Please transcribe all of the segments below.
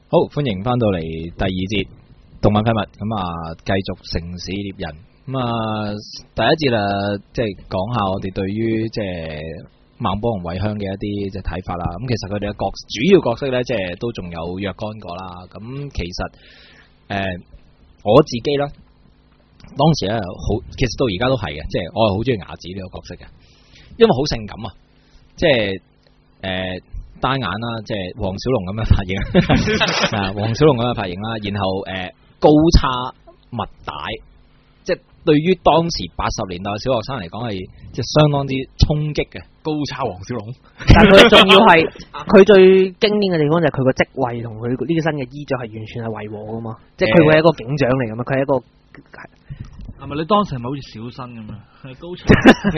好，歡迎翻到嚟第二節動漫啟物，咁啊繼續城市獵人，咁啊第一節即係講下我哋對於即係孟波同惠香嘅一啲即係睇法啦。咁其實佢哋嘅主要角色咧，即係都仲有若干個啦。咁其實我自己啦，當時咧好，其實到而家都係嘅，即係我係好中意牙子呢個角色嘅，因為好性感啊，即係單眼啦，即係黃小龍咁嘅髮型啊，黃小龍咁嘅髮型啦，然後高叉襪帶，即係對於當時80年代嘅小學生嚟講係即係相當之衝擊嘅高叉黃小龍。 但佢仲要係佢最經典嘅地方就係佢個職位同佢呢個身嘅衣着係完全係違和噶嘛，即係佢會係一個警長嚟噶嘛，佢係一個係咪你當時係咪好似小新咁樣？係高叉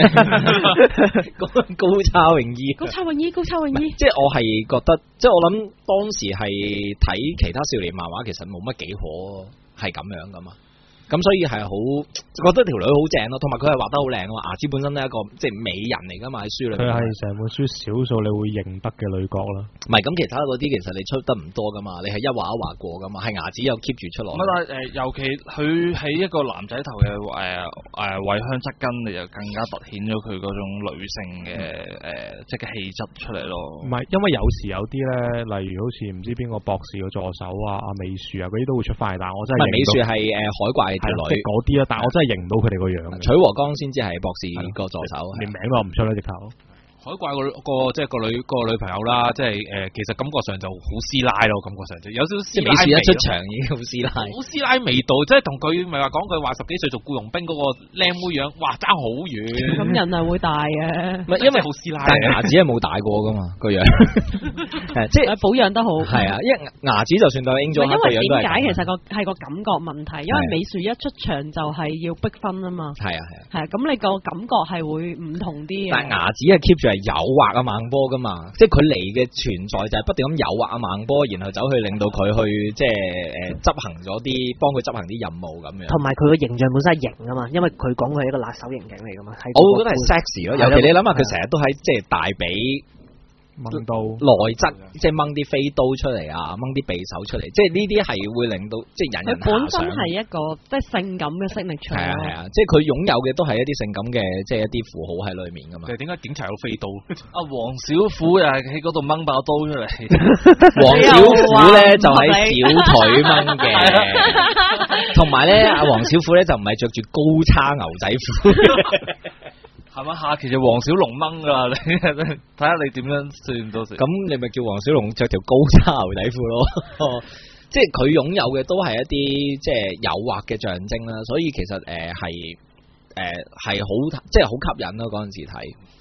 高叉泳衣， 高叉泳衣，高叉泳衣。 即係我係覺得，即係我諗當時係睇其他少年漫畫，其實冇乜幾可係咁樣噶嘛。咁所以係好覺得條女好正咯，同埋佢係畫得好靚啊嘛。牙子本身都係一個即係美人嚟噶嘛，喺書裏面。 佢係成本書少數你會認得嘅女角啦。 唔係咁，其他嗰啲其實你出得唔多噶嘛，你係一畫一畫過噶嘛，係牙子有 keep 住出落。 但係尤其佢喺一個男仔頭嘅惠香側根，你就更加凸顯咗佢嗰種女性嘅即係嘅氣質出嚟咯。 唔係，因為有時有啲咧，例如好似唔知邊個博士嘅助手啊、阿美樹啊嗰啲都會出翻嚟，但係我真係美樹係海怪條女嗰啲啊，但係我真係認唔到佢哋個樣。 取和江先至係博士個助手， 連名都話唔出啦，直頭。 海怪個即係個女朋友啦，即係其實感覺上就好師奶咯，感覺上就有少少師奶味。美樹一出場已經好師奶，好師奶味道，即係同佢咪話講句話，10幾歲做僱傭兵嗰個靚妹樣，哇爭好遠。 咁人係會大嘅， 唔係因為好師奶，但係牙子係冇大過噶嘛個樣，即係保養得好。 係啊，因為牙子就算到英咗， 因為點解其實係個感覺問題，因為美樹一出場就係要逼分啊嘛。係啊，咁你個感覺係會唔同啲嘅。 但係牙子係 keep 住係誘惑阿孟波噶嘛，即係佢嚟嘅存在就係不斷咁誘惑阿孟波，然後走去令到佢去即係執行咗啲幫佢執行啲任務咁樣。 同埋佢個形象本身係型啊嘛，因為佢講佢係一個辣手刑警嚟噶嘛。我會覺得係 sexy 咯，尤其你諗下佢成日都喺即係大髀掹刀內側，即係掹啲飛刀出嚟啊，掹啲匕首出嚟，即係呢啲係會令到即係人人佢本身係一個即係性感嘅色力場。 係啊，即係佢擁有嘅都係一啲性感嘅即係一啲符號喺裏面噶嘛。 點解警察有飛刀？阿黃小虎又係喺嗰度掹把刀出嚟。 黃小虎咧就喺小腿掹嘅，同埋咧阿黃小虎咧就唔係着住高叉牛仔褲。 係咪下期就黃小龍掹噶啦？你睇下你點樣算到時？ 咁你咪叫黃小龍着條高叉牛仔褲咯。即係佢擁有嘅都係一啲即係誘惑嘅象徵啦，所以其實係好即係好吸引咯。嗰陣時睇，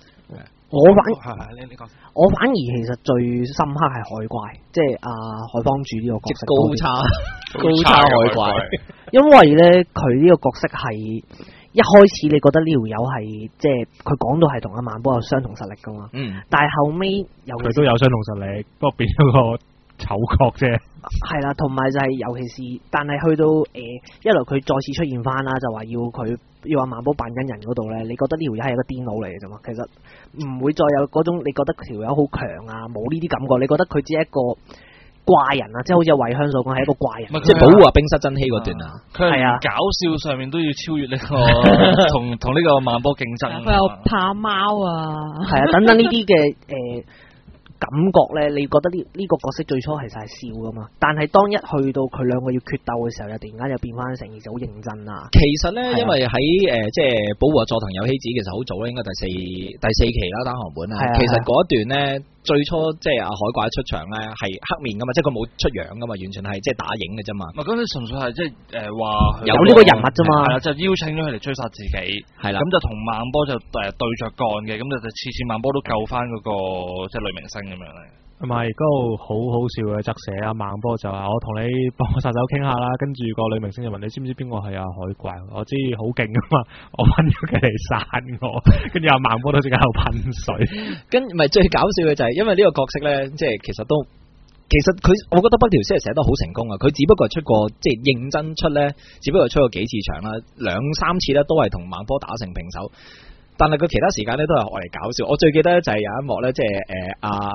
我反而其實最深刻係海怪，即係海幫主呢個角色。 高叉海怪， 因為咧佢呢個角色係。一開始你覺得呢條友係即係佢講到係同阿孟波有相同實力噶嘛？但係後尾佢都有相同實力，不過變咗個丑角啫。 係啦，同埋就係尤其是，但係去到一來佢再次出現翻啦，就話要阿孟波扮緊人嗰度咧，你覺得呢條友係一個癲佬嚟嘅啫嘛？其實唔會再有嗰種你覺得條友好強啊，冇呢啲感覺，你覺得佢只係一個怪人啊，即係好似惠香所講係一個怪人， 即係保護阿冰室真希嗰段啊。 佢係搞笑上面都要超越呢個同呢個孟波競爭。 佢又怕貓啊， 係啊，等等呢啲嘅感覺咧，你覺得呢個角色最初其實係笑噶嘛？但係當一去到佢兩個要決鬥嘅時候，又突然間又變翻成件事好認真啊！ 其實咧，因為喺即係保護阿佐藤有希子，其實好早啦，應該第四期啦單行本啊。其實嗰一段咧，最初即係阿海怪出場咧係黑面噶嘛，即係佢冇出樣噶嘛，完全係即係打影嘅啫嘛。 咁你純粹係即係話有呢個人物啫嘛， 係啦，就邀請咗佢嚟追殺自己，係啦，咁就同孟波就對着幹嘅，咁就次次孟波都救翻嗰個即係女明星咁樣嚟。 唔係嗰度好好笑嘅側寫啊，孟波就話我同你幫我殺手傾下啦，跟住個女明星就問你知唔知邊個係阿海怪？我知好勁噶嘛，我揾咗佢嚟殺我，跟住阿孟波都即刻喺度噴水。 跟唔係最搞笑嘅就係因為呢個角色咧，即係其實佢，我覺得北條司係寫得好成功啊！佢只不過出過即係認真出咧，只不過出過幾次場啦，2-3次咧都係同孟波打成平手，但係佢其他時間咧都係愛嚟搞笑。我最記得就係有一幕咧，即係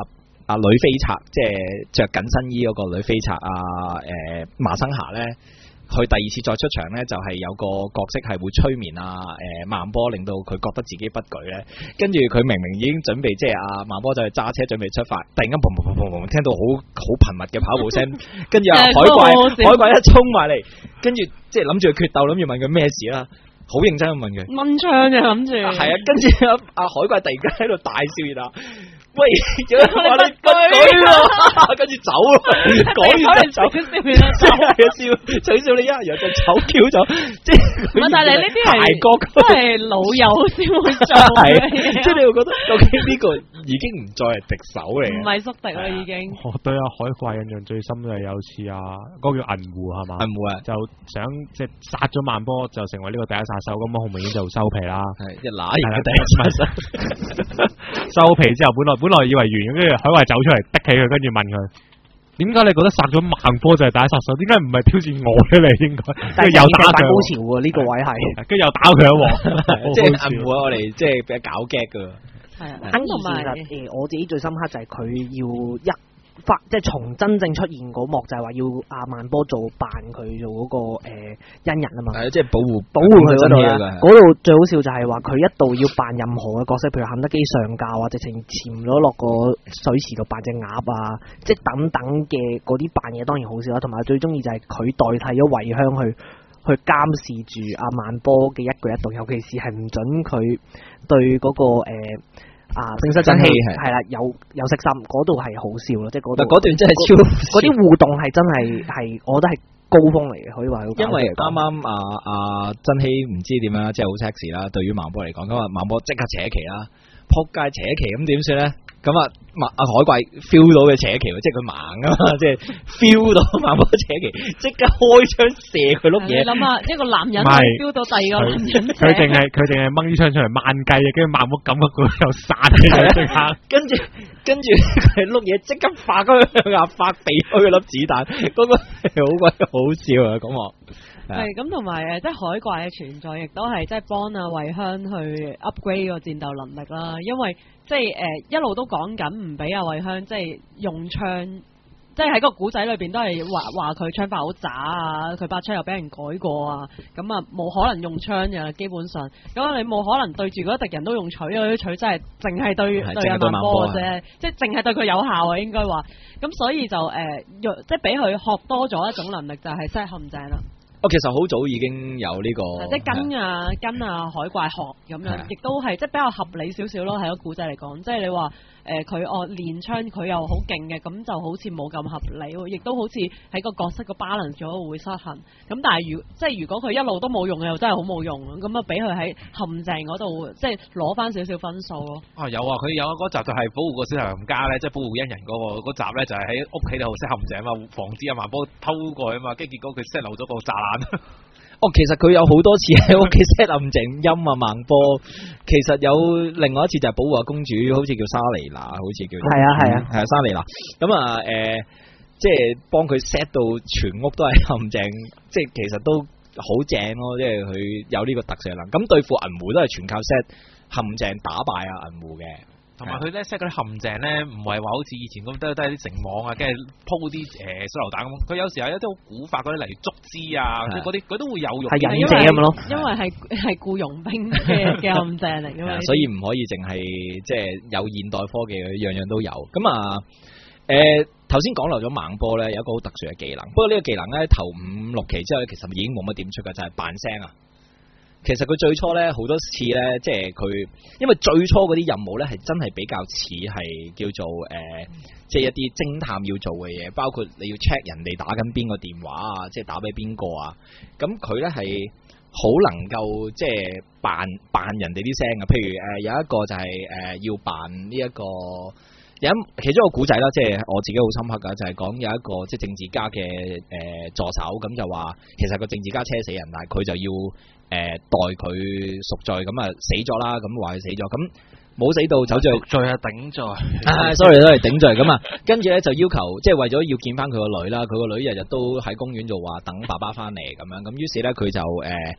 女飛賊，即係着緊身衣嗰個女飛賊麻生霞咧。佢第二次再出場咧，就係有個角色係會催眠孟波，令到佢覺得自己不舉咧。跟住佢明明已經準備，即係孟波就係揸車準備出發，突然間砰砰砰砰砰，聽到好頻密嘅跑步聲，跟住海怪一衝埋嚟，跟住即係諗住決鬥，諗住問佢咩事啦。好認真咁問佢， 掹槍就諗住， 係啊，跟住阿海怪突然間喺度大笑啦，喂，有人話你不舉咯，跟住走咯，講完就走，笑取笑你一日就走 Q 咗，即係但係你呢啲係真係老友先會做嘅， 即係你會覺得究竟呢個已經唔再係敵手嚟， 唔係宿敵啦已經。 我對阿海怪印象最深就係有次嗰個叫銀狐係嘛？ 銀狐啊， 就想即係殺咗孟波，就成為呢個第一殺手，咁好明顯就收皮啦。 係一揦完嘅第一殺手， 收皮之後，本來以為完，跟住海怪走出嚟，逼起佢，跟住問佢：點解你覺得殺咗孟波就係第一殺手？點解唔係挑戰我咧？你應該，跟住又打佢高潮喎，呢個位係， 跟住又打佢一鑊， 即係銀狐我哋即係比較搞 gag 噶。 係啊，同埋我自己最深刻就係佢要即係從真正出現嗰幕就係話要阿孟波做扮佢做嗰個恩人啊嘛， 係即係保護佢嗰度啦。嗰度最好笑就係話佢一度要扮任何嘅角色，譬如肯德基上校啊，直情潛咗落個水池度扮隻鴨啊，即係等等嘅嗰啲扮嘢當然好笑啦。同埋最中意就係佢代替咗慧香去監視住阿孟波嘅一舉一動，尤其是係唔准佢對嗰個正室真氣係啦，有色心，嗰度係好笑咯，即係嗰段真係超，嗰啲互動係真係，我覺得係高峰嚟嘅，可以話。因為啱啱真希唔知點樣，即係好 sexy 啦。對於孟波嚟講，咁孟波即刻扯旗啦，撲街扯旗，咁點算咧？咁海怪 feel 到嘅扯旗，即係佢盲啊嘛，即係 feel 到孟波扯旗，即刻開槍射佢碌嘢。你諗下， 一個男人 feel 到第二個男人， 佢淨係掹啲槍出嚟掹雞啊，跟住孟波感覺佢又散嘅即刻， 跟住佢碌嘢即刻發嗰個發避開嗰粒子彈，嗰個係好鬼好笑啊！咁我。 係咁，同埋即係海怪嘅存在，亦都係即係幫阿慧香去 upgrade 個戰鬥能力啦。因為即係一路都講緊唔俾阿慧香即係用槍，即係喺個古仔裏邊都係話佢槍法好渣啊，佢把槍又俾人改過啊，咁冇可能用槍嘅基本上。咁你冇可能對住嗰啲敵人都用錘，因為啲錘真係淨係對阿孟波嘅啫，即係淨係對佢有效啊，應該話。咁所以就即係俾佢學多咗一種能力，就係 set 陷阱啦。 其實好早已經有呢個， 即係跟海怪學咁樣，亦都係即係比較合理少少咯。喺個古仔嚟講，即係你話佢練槍佢又好勁嘅，咁就好似冇咁合理，亦都好似喺個角色個 balance 咗會失衡。咁但係如果佢一路都冇用嘅，又真係好冇用。咁俾佢喺陷阱嗰度，即係攞翻少少分數咯。 有啊，佢有嗰集就係保護個小林家咧，即係保護恩人嗰集咧，就係喺屋企度 set 陷阱啊嘛，防止阿孟波偷過去啊嘛，跟住結果佢 set 漏咗個柵欄。 其實佢有好多次喺屋企 set 陷阱陰孟波，其實有另外一次就係保護公主，好似叫莎莉娜，好似叫係莎莉娜。咁即係幫佢 set 到全屋都係陷阱，即係其實都好正咯，即係佢有呢個特色能。咁對付銀狐都係全靠 set 陷阱打敗銀狐嘅。 同埋佢咧 set 嗰啲陷阱咧，唔係話好似以前咁都係啲繩網啊，跟住鋪啲水流彈咁。佢有時有一啲好古法嗰啲，例如竹枝啊，嗰啲佢都會有用。 係忍者咁咯， 因為係僱傭兵嘅陷阱嚟㗎嘛。 所以唔可以淨係即係有現代科技，樣樣都有。咁頭先講漏咗孟波咧，有一個好特殊嘅技能。不過呢個技能咧，頭5、6期之後咧，其實已經冇乜點出㗎，就係扮聲啊。其實佢最初咧好多次咧，即係佢，因為最初嗰啲任務咧係真係比較似係叫做即係一啲偵探要做嘅嘢，包括你要 check 人哋打緊邊個電話啊，即係打俾邊個啊。咁佢咧係好能夠即係扮人哋啲聲啊。譬如有一個就係要扮呢一個。其中一個古仔啦，即係我自己好深刻噶，就係講有一個即係政治家嘅助手，咁就話其實個政治家車死人，但係佢就要代佢贖罪，咁死咗啦，咁話佢死咗，咁冇死到走咗去贖罪啊，頂罪 ，sorry 都係頂罪咁啊，跟住咧就要求即係為咗要見翻佢個女啦，佢個女日日都喺公園度話等爸爸翻嚟咁樣，咁於是咧佢就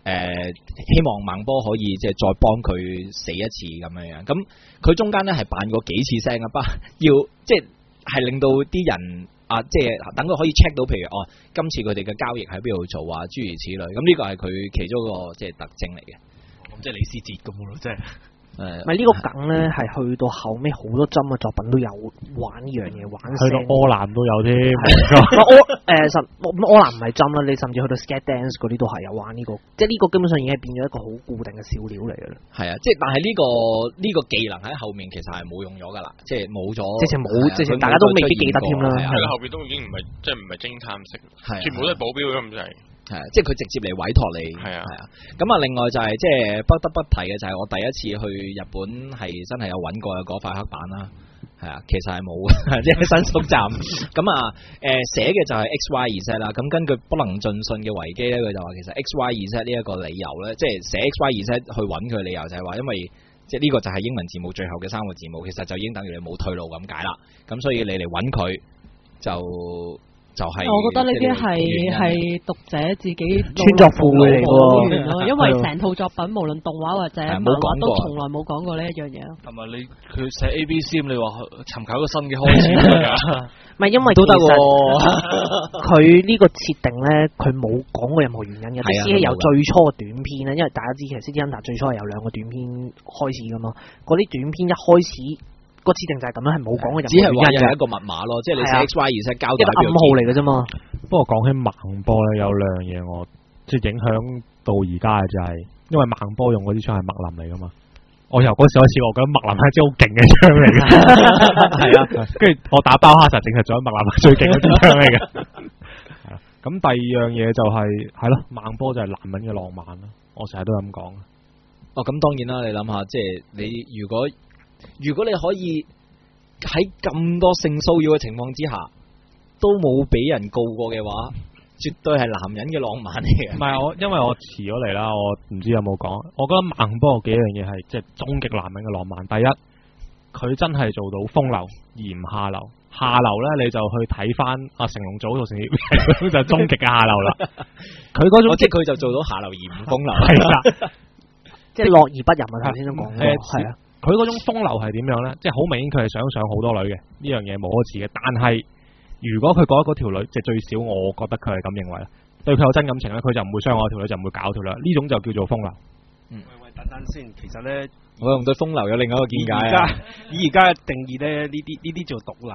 希望孟波可以即係再幫佢死一次咁樣。咁佢中間咧係扮過幾次聲啊，要即係令到啲人啊，即係等佢可以 check 到，譬如今次佢哋嘅交易喺邊度做啊，諸如此類。咁呢個係佢其中一個即係特徵嚟嘅。 咁即係李思捷咁咯，即係。 咪呢個梗咧，係去到後尾好多針嘅作品都有玩呢樣嘢，玩去到柯南都有添。 柯南唔係針啦，你甚至去到 Scat Dance 嗰啲都係有玩呢個，即係呢個基本上已經係變咗一個好固定嘅笑料嚟嘅啦。 係啊，即係但係呢個技能喺後面其實係冇用咗噶啦，即係冇咗， 直情冇，直情大家都未必記得添啦。 係啦，後邊都已經唔係即係唔係偵探式，全部都係保鏢咁就係。 係，即係佢直接嚟委託你。係啊。咁啊，另外就係即係不得不提嘅就係我第一次去日本係真係有揾過嘅嗰塊黑板啦。係啊，其實係冇嘅，即係新宿站。咁啊，寫嘅就係 XYZ 啦。咁根據不能盡信嘅維基咧，佢就話其實 XYZ 呢一個理由咧，即係寫 XYZ 去揾佢嘅理由就係話，因為即係呢個就係英文字母最後嘅3個字母，其實就已經等於你冇退路咁解啦。咁所以你嚟揾佢就係， 我覺得呢啲係讀者自己穿鑿附會嚟喎， 因為成套作品無論動畫或者漫畫都從來冇講過呢一樣嘢。 係咪佢寫 ABC 咁？你話尋求一個新嘅開始㗎？ 唔係因為都得喎，佢呢個設定咧，佢冇講過任何原因嘅。即使係由最初嘅短篇咧，因為大家知其實 City Hunter 最初係由2個短篇開始㗎嘛，嗰啲短篇一開始。個設定就係咁樣，係冇講嘅， 只係話係一個密碼咯，即係你寫 XYZ 交代一個暗號嚟嘅啫嘛。 不過講起孟波咧，有兩樣嘢我即係影響到而家嘅就係，因為孟波用嗰支槍係麥林嚟噶嘛。我由嗰時開始，我覺得麥林係支好勁嘅槍嚟嘅，係啊。跟住我打包哈薩，淨係做咗麥林係最勁嗰支槍嚟嘅。咁第二樣嘢就係咯，孟波就係男人嘅浪漫啦。我成日都咁講。 咁當然啦，你諗下，即係你如果你可以喺咁多性騷擾嘅情況之下，都冇俾人告過嘅話，絕對係男人嘅浪漫嚟嘅。唔係因為我遲咗嚟啦，我唔知有冇講。我覺得孟波有幾樣嘢係即係終極男人嘅浪漫。第一，佢真係做到風流而唔下流。下流咧，你就去睇翻成龍組套成績，就終極嘅下流啦。佢嗰種即係佢就做到下流而唔風流， 係啦， 即係樂而不淫啊！頭先都講過，係啊。 佢嗰種風流係點樣呢？即係好明顯佢係想上好多女嘅，呢樣嘢冇可置嘅。但係如果佢覺得嗰條女，即係最少我覺得佢係咁認為啦，對佢有真感情咧，佢就唔會傷我條女，就唔會搞條女。呢種就叫做風流。 喂，等等先，其實呢， 我用對風流有另外一個見解啊。 以而家嘅定義呢，呢啲做毒撚。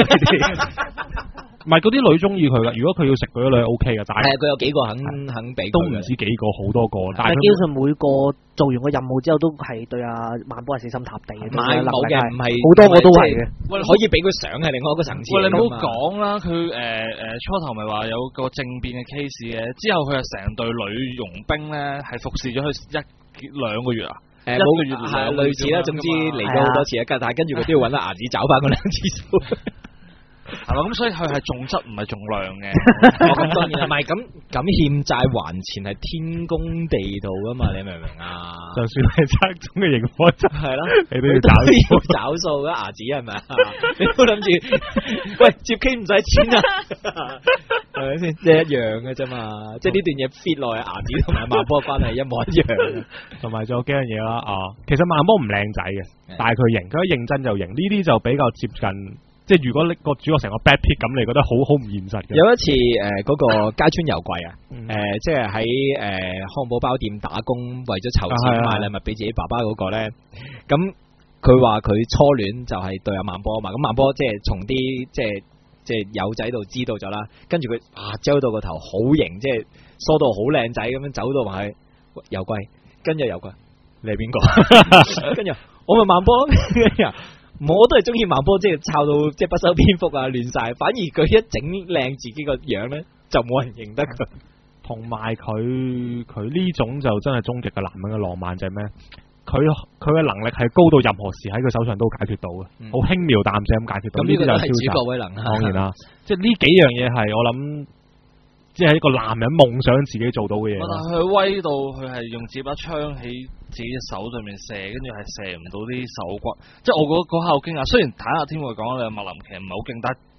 唔係嗰啲女中意佢噶，如果佢要食嗰啲女 O K 噶，但係佢有幾個肯俾， 都唔知幾個，好多個。 但係基本上每個做完個任務之後，都係對阿孟波係死心塌地嘅。 冇嘅，唔係好多個都係嘅。 喂，可以俾佢上係另外一個層次。 喂，你唔好講啦，佢初頭咪話有個政變嘅 case 嘅，之後佢係成隊女傭兵咧，係服侍咗佢1-2個月啊。 冇個月係類似啦，總之嚟咗好多次啊，但係跟住佢都要揾阿牙子找翻嗰2次數。 係嘛？咁所以佢係重質唔係重量嘅。 咁當然唔係咁欠債還錢係天公地道噶嘛？你明唔明啊？ 就算係差種嘅刑罰， 係啦， 你都要找數噶牙子係咪啊？你都諗住喂接 K 唔使錢啊？係咪先？即係一樣嘅啫嘛。即係呢段嘢 fit 落去牙子同埋孟波關係一模一樣。同埋仲有幾樣嘢啦。 其實孟波唔靚仔嘅，但係佢型，佢一認真就型。呢啲就比較接近。即係如果個主角成個 bad pick 咁，你覺得好唔現實嘅。有一次嗰個街村油櫃啊，即係喺漢堡包店打工，為咗籌錢買禮物俾自己爸爸嗰個咧，咁佢話佢初戀就係對阿孟波嘛，咁孟波即係從啲即係友仔度知道咗啦，跟住佢遮到個頭好型，即係梳到好靚仔咁樣走到埋去油櫃，跟住油櫃你係邊個？跟住我咪孟波。我都係中意孟波，即係抄到即係不修邊幅啊，亂晒。反而佢一整靚自己個樣咧，就冇人認得佢。 同埋佢呢種就真係終極嘅男人嘅浪漫就係咩？佢嘅能力係高到任何事喺佢手上都解決到嘅，好輕描淡寫咁解決到。咁呢啲就係主角威能。當然啦，即係呢幾樣嘢係我諗。即係一個男人夢想自己做到嘅嘢。 但係佢威到佢係用自己把槍喺自己隻手上面射，跟住係射唔到啲手骨。即係我嗰下好驚訝。雖然坦克天會講你麥林其實唔係好勁，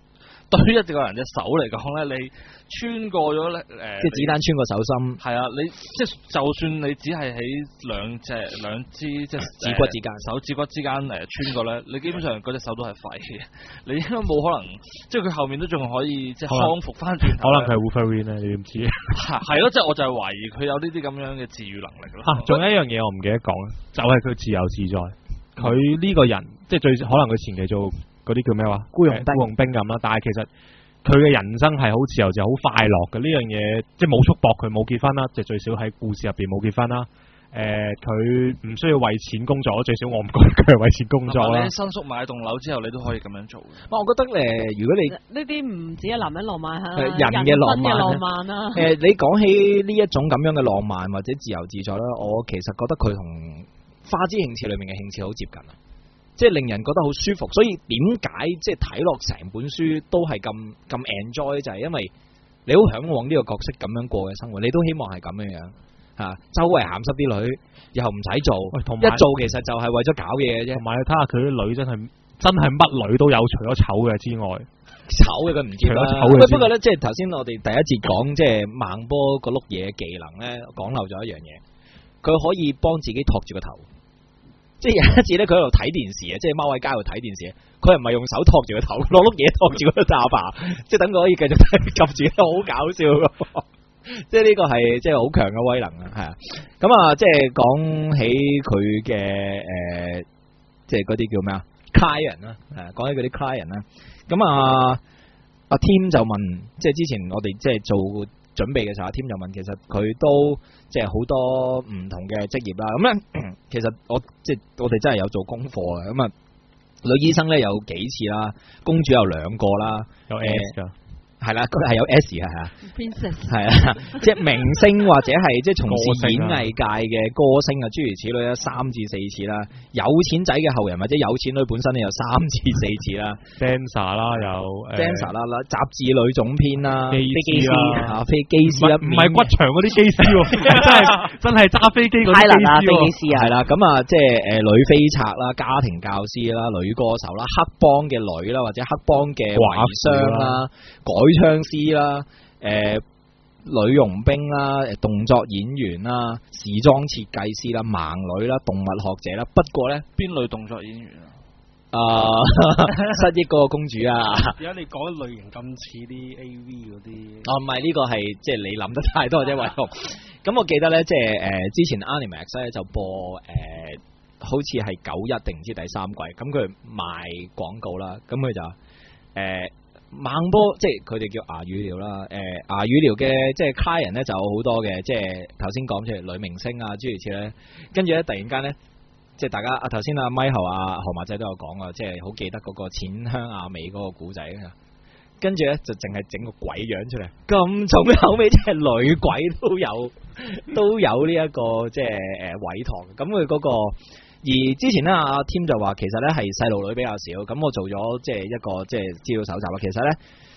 對於一個人隻手嚟講咧，你穿過咗咧即係子彈穿過手心， 係啊，你即係就算你只係喺兩支即係指骨之間， 手指骨之間穿過咧，你基本上嗰隻手都係廢嘅，你應該冇可能，即係佢後面都仲可以即係康復翻轉頭。 可能佢係 Wolverine 咧，你點知？ 係咯，即係我就係懷疑佢有呢啲咁樣嘅治愈能力咯。 仲有一樣嘢我唔記得講，就係佢自由自在。佢呢個人即係最可能佢前期做嗰啲叫咩話僱傭兵咁啦，但係其實佢嘅人生係好自由自在、好快樂嘅。呢樣嘢即係冇束縛，佢冇結婚啦，即係最少喺故事入邊冇結婚啦。佢唔需要為錢工作，最少我唔覺得佢係為錢工作啦。 你新宿買棟樓之後，你都可以咁樣做。 我覺得如果你呢啲唔止係男人浪漫嚇， 人嘅浪漫啦。 你講起呢一種咁樣嘅浪漫或者自由自在啦，我其實覺得佢同花之慶次裏面嘅慶次好接近啊，即係令人覺得好舒服。所以點解即係睇落成本書都係咁 enjoy， 就係因為你好向往呢個角色咁樣過嘅生活，你都希望係咁樣樣嚇，周圍鹹濕啲女，以後唔使做，一做其實就係為咗搞嘢嘅啫。同埋你睇下佢啲女真係乜女都有，除咗醜嘅之外， 醜嘅佢唔知啦。不過咧，即係頭先我哋第一節講即係孟波個碌嘢技能咧，講漏咗一樣嘢，佢可以幫自己托住個頭。即係有一次咧，佢喺度睇電視啊，即係踎喺街度睇電視，佢唔係用手托住個頭，攞碌嘢托住個下巴，即係等佢可以繼續及住，好搞笑噶。即係呢個係即係好強嘅威能啊，係啊。咁啊，即係講起佢嘅即係嗰啲叫咩啊 client 啦，講起嗰啲 client 啦。咁啊，阿 Tim 就問，即係之前我哋即係做準備嘅時候，阿 Tim 就問，其實佢都即係好多唔同嘅職業啦。咁咧，其實我哋真係有做功課嘅。咁啊，女醫生咧有幾次啦，公主有2個啦， 有 S 噶。 係啦，佢係有 S 嘅，係啊 ，Princess 係啊，即係明星或者係即係從事演藝界嘅歌星啊，諸如此類啦，3至4次啦。有錢仔嘅後人或者有錢女本身咧有3至4次啦。 Dancer 啦，有 Dancer 啦，雜誌女總編啦， 飛機師啊，飛機師啦， 唔係骨場嗰啲機師喎，真係揸飛機嗰啲飛機師啊， 係啦，咁啊，即係女飛賊啦，家庭教師啦，女歌手啦，黑幫嘅女啦，或者黑幫嘅遺孀啦，改槍師啦，女傭兵啦，動作演員啦，時裝設計師啦，盲女啦，動物學者啦。不過咧， 邊類動作演員啊？ 失憶嗰個公主啊！ 而家你講類型咁似啲 AV 嗰啲。 哦，唔係呢個係即係你諗得太多啫，偉雄。咁我記得咧，即係之前 Animax 咧就播好似係91定唔知第3季，咁佢賣廣告啦，咁佢就孟波即係佢哋叫牙語療啦，牙語療嘅即係 client 咧就有好多嘅，即係頭先講出嚟女明星啊諸如此類咧，跟住咧突然間咧，即係大家頭先阿咪後何馬仔都有講啊，即係好記得嗰個淺香亞美嗰個古仔啊，跟住咧就淨係整個鬼樣出嚟，咁重口味，即係女鬼都有呢一個即係委託，咁佢嗰個。而之前咧，阿 Tim 就話其實咧係細路女比較少，咁我做咗即係一個即係資料搜集啦。其實咧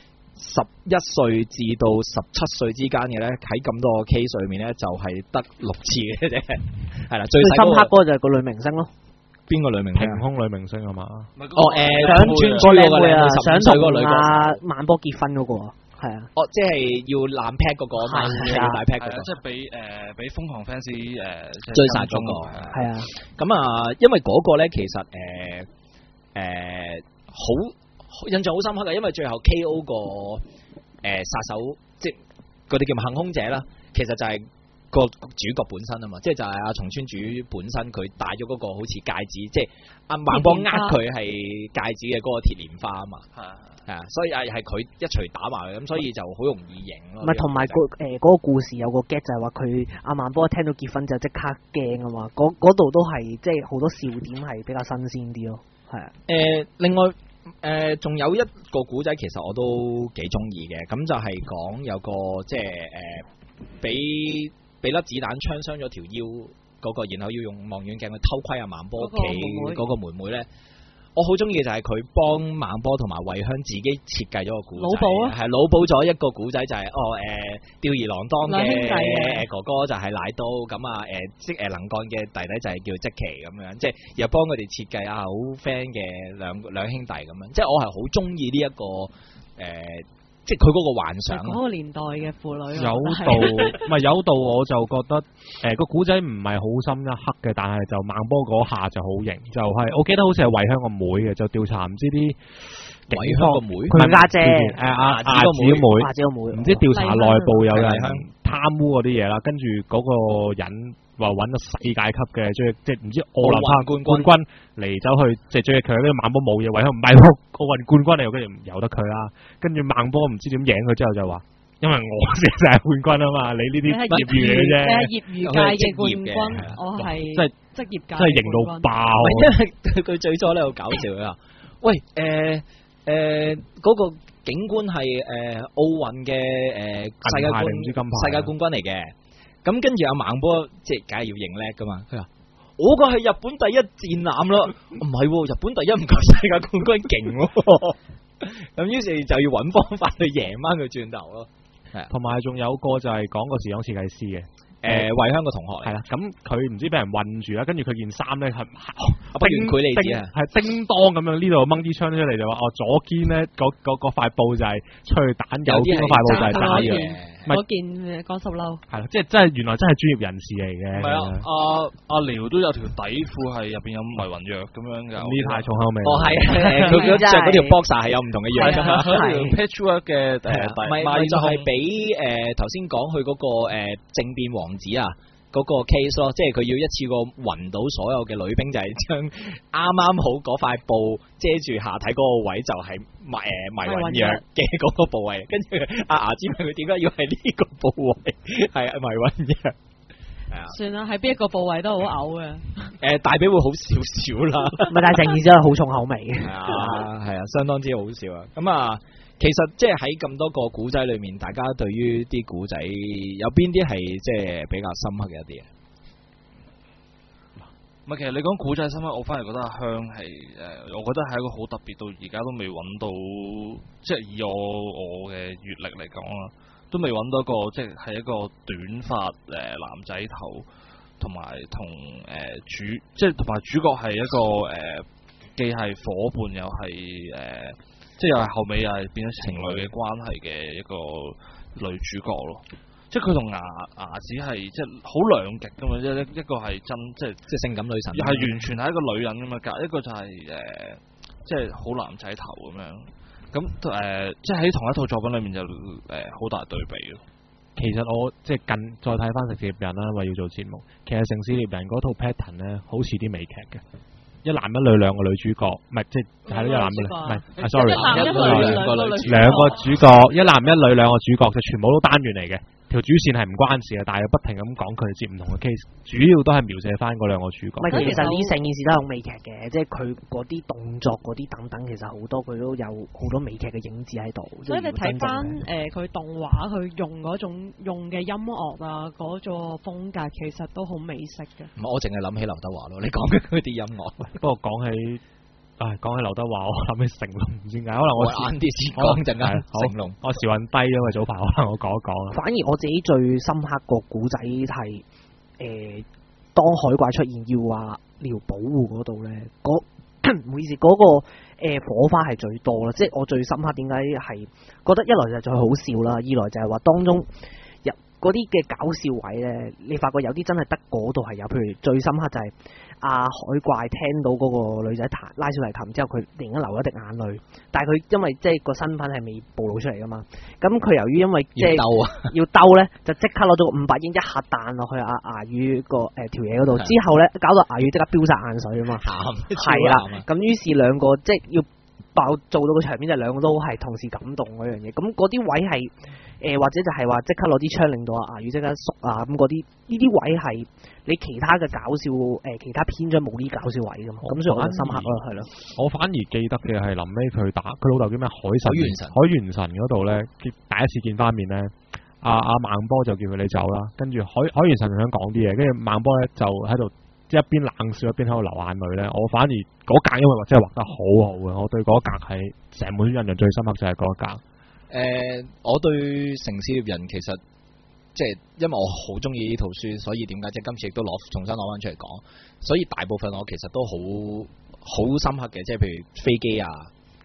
11歲至到17歲之間嘅咧，喺咁多個 case 裏面咧，就係得6次嘅啫。係啦，最深刻嗰個就係個女明星咯。 邊個女明星？ 平空女明星係嘛？ 想穿個靚妹啊，想同阿孟波結婚嗰個。係啊， 即係要爛 pad 嗰個嘛，要大 pad 嗰個， 即係俾瘋狂 fans 追殺嗰個。 係啊， 咁啊，因為嗰個咧其實好印象好深刻嘅，因為最後 KO 個殺手，即係嗰啲叫行兇者啦，其實就係個主角本身啊嘛，即係就係阿松村主本身佢戴咗嗰個好似戒指，即係阿孟波佢係戒指嘅嗰個鐵蓮花啊嘛。係啊，所以係佢一錘打埋佢，咁所以就好容易贏咯。 唔係，同埋嗰個故事有個 get 就係話佢阿孟波一聽到結婚就即刻驚啊嘛，嗰度都係即係好多笑點係比較新鮮啲咯。係啊， 另外仲有一個古仔其實我都幾中意嘅，咁就係講有個即係俾粒子彈槍傷咗條腰嗰個，然後要用望遠鏡去偷窺阿孟波屋企嗰個妹妹咧。我好中意嘅就係佢幫孟波同埋惠香自己設計咗個古仔，係腦補咗一個古仔，就係吊兒郎當嘅哥哥就係奶刀，咁啊即能幹嘅弟弟就係叫積淇咁樣，即係又幫佢哋設計好 friend 嘅兩兄弟咁樣，即係我係好中意呢一個即係佢嗰個幻想嗰個年代嘅婦女有道唔係有道，我就覺得個古仔唔係好深一刻嘅，但係就孟波嗰下就好型，就係我記得好似係惠香個妹嘅，就調查唔知啲惠香個妹， 佢家姐阿子個妹，唔知調查內部有人貪污嗰啲嘢啦，跟住嗰個人話揾咗世界級嘅即係唔知奧林匹克冠軍嚟走去即係追佢，跟住孟波冇嘢，惠香唔係奧運冠軍嚟，跟住唔由得佢啦。跟住孟波唔知點贏佢之後就話，因為我先就係冠軍啊嘛，你呢啲業餘嚟嘅啫。 你係業餘界嘅冠軍，我係即係職業界， 真係型到爆。 因為佢最初咧好搞笑啊！喂嗰個警官係奧運嘅世界冠軍嚟嘅。咁跟住阿孟波即係梗係要認叻噶嘛，佢話我個係日本第一戰艦咯，唔係日本第一唔夠世界冠軍勁喎，咁於是就要揾方法去贏翻佢轉頭咯。係， 同埋仲有個就係講個時裝設計師嘅。 惠香個同學係啦，咁佢唔知俾人韞住啦，跟住佢件衫咧係不願佢嚟嘅， 係叮當咁樣，呢度掹支槍出嚟就話左肩咧嗰塊布就係催彈，右邊嗰塊布就係打嘅， 嗰件乾濕褸係啦，即係真係原來真係專業人士嚟嘅。 唔係啊，阿遼都有條底褲係入邊有迷魂藥咁樣㗎， 呢太重口味。 哦係，佢着嗰條 boxer 係有唔同嘅藥㗎， patchwork 嘅咪就係俾頭先講佢嗰個政變王子啊，嗰個 case 咯，即係佢要一次過暈到所有嘅女兵，就係將啱啱好嗰塊布遮住下體嗰個位，就係迷魂藥嘅嗰個部位。跟住阿牙尖問佢點解要係呢個部位係迷魂藥？係啊，算啦，喺邊一個部位都好嘔嘅。大髀會好少少啦， 唔係，但係成件事係好重口味嘅。 係啊，相當之好笑啊！咁啊。其實即係喺咁多個古仔裏面，大家對於啲古仔有邊啲係即係比較深刻嘅一啲啊？ 唔係，其實你講古仔深刻，我反而覺得阿香係我覺得係一個好特別，到而家都未揾到，即係以我嘅閲歷嚟講啦，都未揾到一個即係一個短髮男仔頭，同埋同埋主角係一個既係伙伴又係即係又係後尾又係變咗情侶嘅關係嘅一個女主角咯，即係佢同牙子係即係好兩極噶嘛，一個係真即係性感女神，又係完全係一個女人咁嘛，一個就係即係好男仔頭咁樣，咁即係喺同一套作品裏面就好大對比咯。 其實我即係再睇翻《城市獵人》啦，為要做節目，其實《城市獵人》嗰套 pattern 咧，好似啲美劇嘅。一男一女兩個女主角，唔係即係咯，一男一女，唔係，sorry，兩個主角，一男一女兩個主角就全部都單元嚟嘅，條主線係唔關事嘅，但係不停咁講佢哋接唔同嘅 case，主要都係描寫翻嗰兩個主角。 唔係，其實呢成件事都係好美劇嘅，即係佢嗰啲動作嗰啲等等，其實好多佢都有好多美劇嘅影子喺度。 所以你睇翻佢動畫，佢用嘅音樂啊，嗰個風格其實都好美式嘅。 唔係，我淨係諗起劉德華咯，你講嘅嗰啲音樂。 不過講起劉德華，我諗起成龍，唔知點解，可能我晏啲先講陣間。成龍， 我時運低，因為早排可能我講一講。 反而我自己最深刻個古仔係當海怪出現要話撩保護嗰度咧，唔好意思，嗰個火花係最多啦。即係我最深刻點解係覺得一來就最好笑啦，二來就係話當中嗰啲嘅搞笑位咧，你發覺有啲真係得嗰度係有，譬如最深刻就係阿海怪聽到嗰個女仔拉小提琴之後，佢突然間流咗滴眼淚，但係佢因為即係個身份係未暴露出嚟噶嘛，咁佢由於因為即係要兜咧，就即刻攞咗個500英一下彈落去阿牙魚個條嘢嗰度，之後咧搞到牙魚即刻飆晒眼水啊嘛，係啦，咁於是兩個即係要爆做到個場面，就兩個都係同時感動嗰樣嘢，咁嗰啲位係。或者就係話即刻攞啲槍令到阿牙魚即刻縮啊，咁嗰啲呢啲位係你其他嘅搞笑其他篇章冇啲搞笑位噶嘛，咁所以我就深刻咯，係咯。我反而記得嘅係臨尾佢打佢老豆叫咩海元神嗰度咧，第一次見翻面咧，阿孟波就叫佢你走啦，跟住海元神想講啲嘢，跟住孟波咧就喺度一邊冷笑一邊喺度流眼淚咧。我反而嗰格因為真係畫得好好嘅，我對嗰格係成本印象最深刻就係嗰一格。 我對城市獵人其實即係因為我好中意呢套書，所以點解即係今次亦都重新攞翻出嚟講，所以大部分我其實都好深刻嘅，即係譬如飛機啊，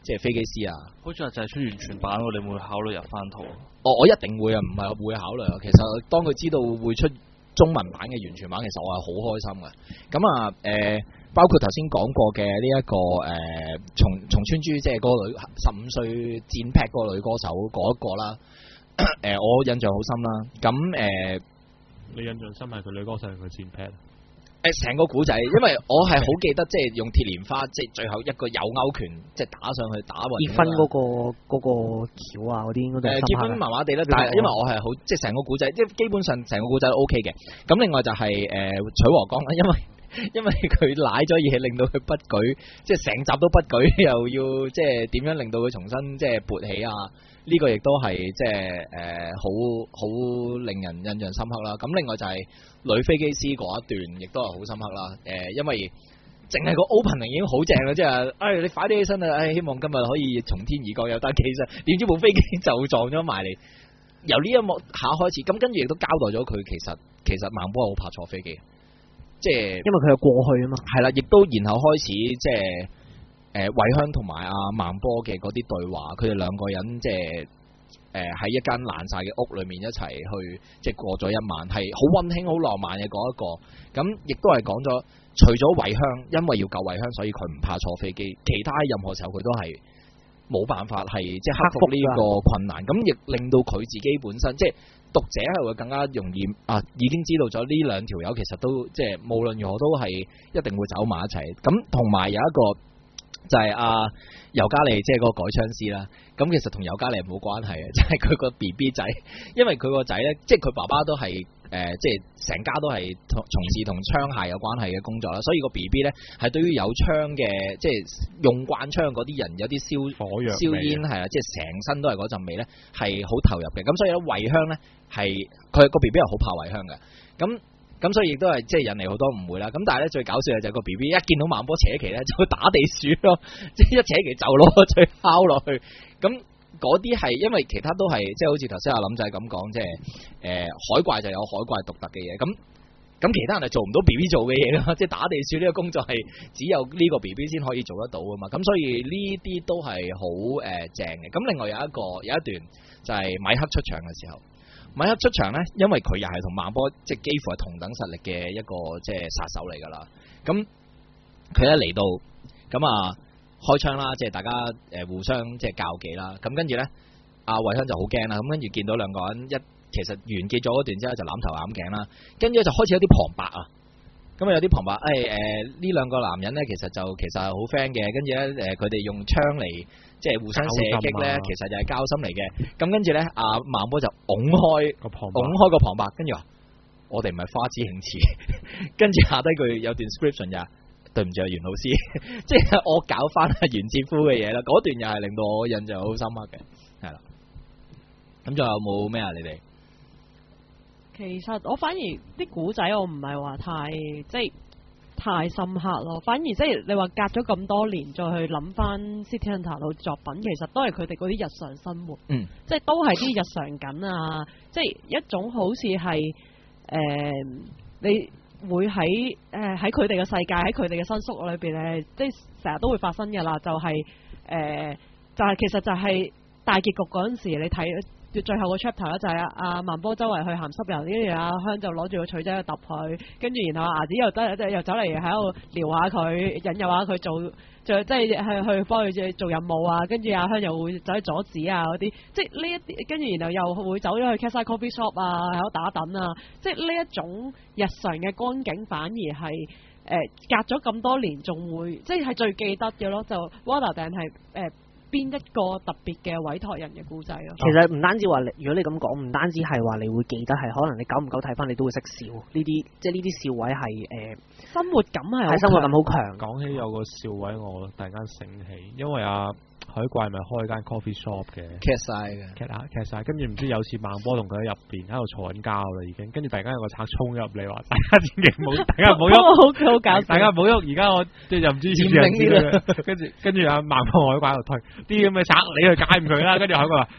即係飛機師啊。 好似話就係出完全版喎，你會考慮入翻套？ 我一定會啊，唔係會考慮啊。其實當佢知道會出中文版嘅完全版，其實我係好開心嘅。咁啊包括頭先講過嘅呢一個松村珠，即係嗰個女15歲戰劈嗰個女歌手嗰一個啦。我印象好深啦。咁你印象深係佢女歌手定佢戰劈？ 成個古仔，因為我係好記得，即係用鐵蓮花，即係最後一個有勾拳，即係打上去打暈。 結婚嗰個橋啊，嗰啲應該都係深刻。 結婚麻麻地啦，但係因為我係好，即係成個古仔，即係基本上成個古仔都 OK 嘅。咁另外就係取和江啦，因為佢舐咗嘢，令到佢不舉，即係成集都不舉，又要即係點樣令到佢重新即係勃起啊？呢個亦都係即係好令人印象深刻啦。咁另外就係女飛機師嗰一段，亦都係好深刻啦。因為淨係個 opening 已經好正啦，即係你快啲起身啦！希望今日可以從天而降有單，其實點知部飛機就撞咗埋嚟。由呢一幕下開始，咁跟住亦都交代咗佢其實孟波好怕坐飛機，即係因為佢有過去啊嘛。係啦，亦都然後開始即係。韋香同埋阿孟波嘅嗰啲對話，佢哋兩個人即係喺一間爛晒嘅屋裏面一齊去，即係過咗一晚，係好溫馨、好浪漫嘅嗰一個。咁亦都係講咗，除咗韋香，因為要救韋香，所以佢唔怕坐飛機。其他任何時候佢都係冇辦法係即係克服呢個困難。咁亦令到佢自己本身即係讀者係會更加容易已經知道咗呢兩條友其實都即係無論如何都係一定會走埋一齊。咁同埋有一個。就係尤加利，即係嗰個改槍師啦。咁其實同尤加利冇關係嘅，就係佢個 BB 仔，因為佢個仔咧，即係佢爸爸都係即係成家都係從事同槍械有關係嘅工作啦。所以個 BB 咧係對於有槍嘅，即係用慣槍嗰啲人有啲燒煙係啊，即係成身都係嗰陣味咧，係好投入嘅。咁所以咧，韋香咧係佢個 BB 係好怕韋香嘅。咁所以亦都係即係引嚟好多誤會啦。咁但係咧最搞笑嘅就係個 BB 一見到孟波扯旗咧就會打地鼠咯，即係一扯旗就攞個錘敲落去。咁嗰啲係因為其他都係即係好似頭先阿林仔咁講，即係海怪就有海怪獨特嘅嘢。咁其他人係做唔到 BB 做嘅嘢咯，即係打地鼠呢個工作係只有呢個 BB 先可以做得到啊嘛。咁所以呢啲都係好正嘅。咁另外有一段就係米克出場嘅時候。米克出場咧，因為佢又係同孟波即係幾乎係同等實力嘅一個即係殺手嚟噶啦。咁佢一嚟到咁開槍啦，即係大家互相即係較技啦。咁跟住咧，阿韋香就好驚啦。咁跟住見到兩個人其實完結咗嗰段之後就攬頭攬頸啦。跟住就開始有啲旁白啊。咁有啲旁白呢兩個男人咧其實係好 friend 嘅。跟住咧佢哋用槍嚟。即係互相射擊咧，其實就係交心嚟嘅。咁跟住咧，阿孟波就拱開個旁白，跟住話：我哋唔係花之慶次。跟住下低佢有段 description 就對唔住啊，袁老師，即係我搞翻袁哲夫嘅嘢啦。嗰段又係令到我印象好深刻嘅，係啦。咁仲有冇咩啊？你哋其實我反而啲古仔我唔係話太深刻咯，反而即係你話隔咗咁多年再去諗翻 City Hunter 套作品，其實都係佢哋嗰啲日常生活，即係都係啲日常緊啊，即係一種好似係你會喺佢哋嘅世界，喺佢哋嘅新宿裏邊咧，即係成日都會發生嘅啦，就係其實就係大結局嗰陣時，你睇。最後個 chapter 咧就係阿孟波周圍去鹹濕人，跟住阿香就攞住個錘仔去揼佢，跟住然後阿牙子又走嚟喺度撩下佢，引誘下佢做即係去幫佢做任務啊，跟住阿香又會走去阻止啊嗰啲，即係呢一啲，跟住然後又會走咗去 Cat's Eye Coffee Shop 啊，喺度打躉啊，即係呢一種日常嘅光景，反而係隔咗咁多年仲會即係最記得嘅咯，就 Water 定係邊一個特別嘅委託人嘅故仔咯？ 其實唔單止話，如果你咁講，唔單止係話你會記得，係可能你久唔久睇翻，你都會識笑呢啲，即係呢啲笑位係生活感係生活感好強。 講起有個笑位，我突然間醒起，因為海怪咪開間 coffee shop 嘅 Cat's Eye 嘅 Cat's Eye，跟住唔知有次孟波同佢喺入邊喺度嘈緊交啦已經，跟住突然間有個賊衝入嚟話：大家千祈唔好，大家唔好喐， 好搞笑， 大家唔好喐，而家我即係又唔知點樣，跟住阿孟波海怪喺度推啲咁嘅賊，你去解唔佢啦，跟住海怪話。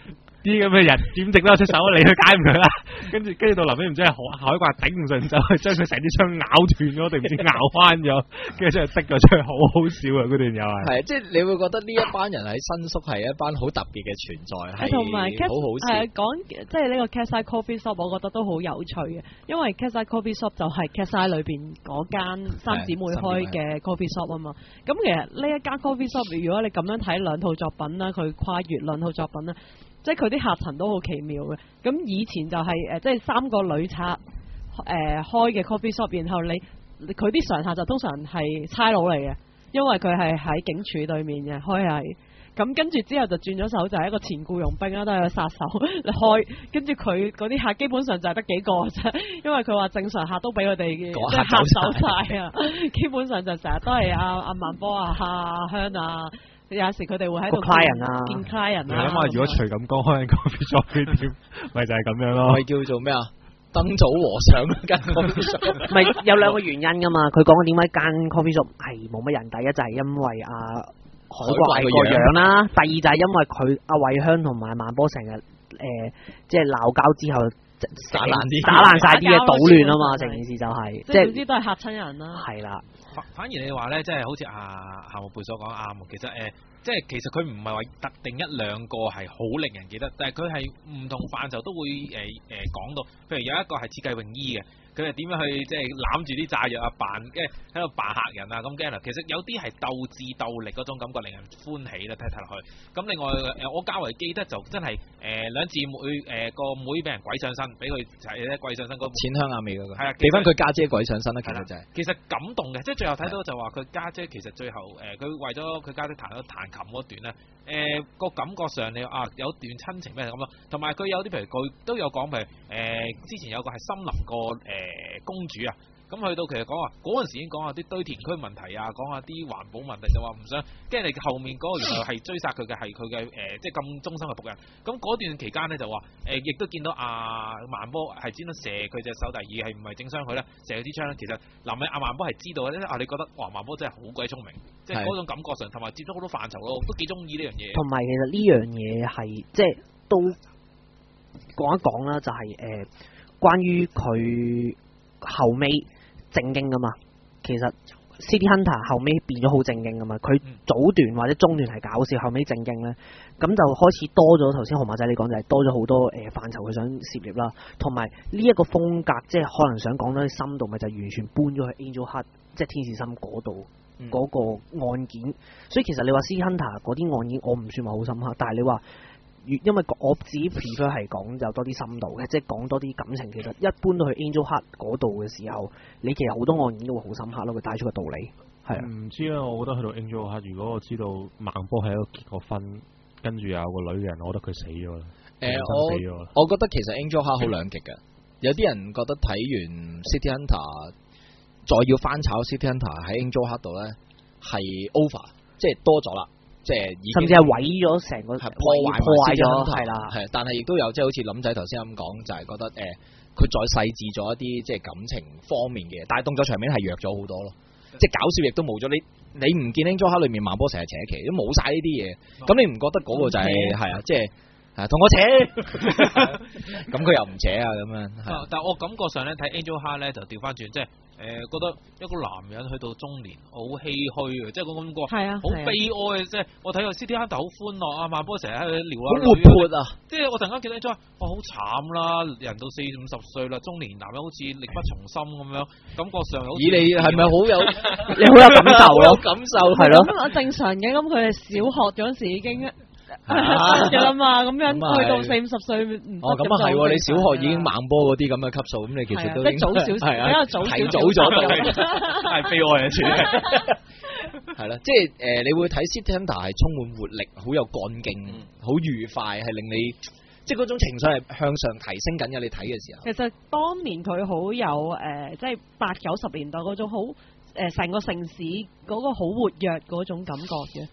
啲咁嘅人點值得出手？你去解唔佢啦？跟住到臨尾唔知係海怪頂唔順就去將佢成支槍咬斷咗定唔知咬翻咗，跟住將佢滴咗出去，好好笑啊！嗰段又係。 係即係你會覺得呢一班人喺新宿係一班好特別嘅存在，係同埋好好笑。 講即係呢個 Cat's Coffee Shop，我覺得都好有趣嘅，因為 Cat's Coffee Shop 就係 Cat's 裏邊嗰間三姊妹開嘅 coffee shop 啊嘛。咁其實呢一間 coffee shop，如果你咁樣睇兩套作品啦，佢跨越兩套作品啦，即係佢啲客層都好奇妙嘅。咁以前就係即係三個女賊開嘅 coffee shop，然後佢啲常客就通常係差佬嚟嘅，因為佢係喺警署對面嘅開係。咁跟住之後就轉咗手，就係一個前僱傭兵啦，都係個殺手嚟開。跟住佢嗰啲客基本上就係得幾個啫，因為佢話正常客都俾佢哋即係客走晒啊。基本上就成日都係阿萬波啊、阿香啊，有時佢哋會喺度見 client 啊。 你諗下，如果徐錦江開緊 coffee shop 店，咪就係咁樣咯。 咪叫做咩啊？燈組和尚嗰間 coffee shop， 咪有兩個原因噶嘛。佢講緊點解間 coffee shop 係冇乜人，第一就係因為海怪個樣啦，第二就係因為佢阿惠香同埋萬波成日即係鬧交之後打爛晒啲嘢，搗亂啊嘛，成件事就係即係總之都係嚇親人啦。 係啦， 反而你話咧，即係好似夏目貝所講啱，其實即係其實佢唔係話特定一兩個係好令人記得，但係佢係唔同範疇都會講到，譬如有一個係設計泳衣嘅。佢係點樣去即係攬住啲炸藥啊，跟住喺度扮客人啊咁驚啦。其實有啲係鬥智鬥力嗰種感覺，令人歡喜啦，睇落去。咁另外我較為記得就真係兩姊妹個妹俾人鬼上身，俾佢就係咧鬼上身嗰淺香亞美嗰個。係啊，俾翻佢家姐鬼上身啦，其實就係。其實感動嘅，即係最後睇到就話佢家姐其實最後佢為咗佢家姐彈琴嗰段咧。個感覺上你有段親情咩咁咯，同埋佢有啲譬如佢都有講譬如之前有個係森林個公主啊，咁去到其實講話嗰陣時已經講下啲堆填區問題啊，講下啲環保問題，就話唔想，跟住你後面嗰個原來係追殺佢嘅係佢嘅即係咁忠心嘅僕人，咁嗰段期間咧就話亦都見到萬波係專登射佢隻手，第二係唔係整傷佢咧，射佢支槍咧，其實臨尾萬波係知道咧，你覺得哇萬波真係好鬼聰明。即係嗰種感覺上，同埋接觸好多範疇咯，都幾中意呢樣嘢。 同埋其實呢樣嘢係即係都講一講啦，就係關於佢後尾正經噶嘛。其實 City Hunter 後尾變咗好正經噶嘛。佢早段或者中段係搞笑，後尾正經咧，咁就開始多咗頭先河馬仔你講就係多咗好多範疇佢想涉獵啦。同埋呢一個風格，即係可能想講多啲深度，咪就完全搬咗去 Angel Heart，即係天使心嗰度。嗰個案件，所以其實你話 City Hunter 嗰啲案件，我唔算話好深刻，但係你話，因為我自己 prefer 係講有多啲深度嘅，即係講多啲感情。其實一般到去 Angel Heart 嗰度嘅時候，你其實好多案件都會好深刻咯，佢帶出個道理。係啊，唔知啦，我覺得去到 Angel Heart，如果我知道孟波係一個結過婚，跟住有個女嘅人，我覺得佢死咗啦。 我覺得其實 Angel Heart 好兩極嘅，有啲人覺得睇完 City Hunter。再要翻炒 City Hunter 喺 Angel Heart 度咧係 over， 即係多咗啦，即係已經甚至係毀咗成個破壞咗，係啦，係。但係亦都有即係好似林仔頭先咁講，就係覺得佢再細緻咗一啲即係感情方面嘅，但係動作場面係弱咗好多咯，即係搞笑亦都冇咗。你唔見 Angel Heart 裏面孟波成日扯旗，都冇晒呢啲嘢，咁你唔覺得嗰個就係啊，即係同我扯，咁佢又唔扯啊咁樣。 但係我感覺上咧睇 Angel Heart 咧就調翻轉，即係。覺得一個男人去到中年好唏噓嘅，即係嗰感覺，好悲哀嘅。即係我睇個 City Hunter 好歡樂啊，萬波成日喺度撩啊，好活潑啊！即係我突然間見到咗，哇好慘啦，人到40-50歲啦，中年男人好似力不從心咁樣，感覺上好似你係咪好有你好有感受咯？ 感受係咯， 正常嘅。咁佢哋小學嗰時已經嘅啦嘛，咁樣去到40-50歲唔得。 咁啊係，你小學已經猛波嗰啲咁嘅級數，咁你其實都即係早少少，比較早少少， 提早咗到， 係悲哀啊！全係啦，即係你會睇 City Hunter 係充滿活力，好有幹勁，好愉快，係令你即係嗰種情緒係向上提升緊嘅。你睇嘅時候， 其實當年佢好有即係80-90年代嗰種好成個城市嗰個好活躍嗰種感覺嘅。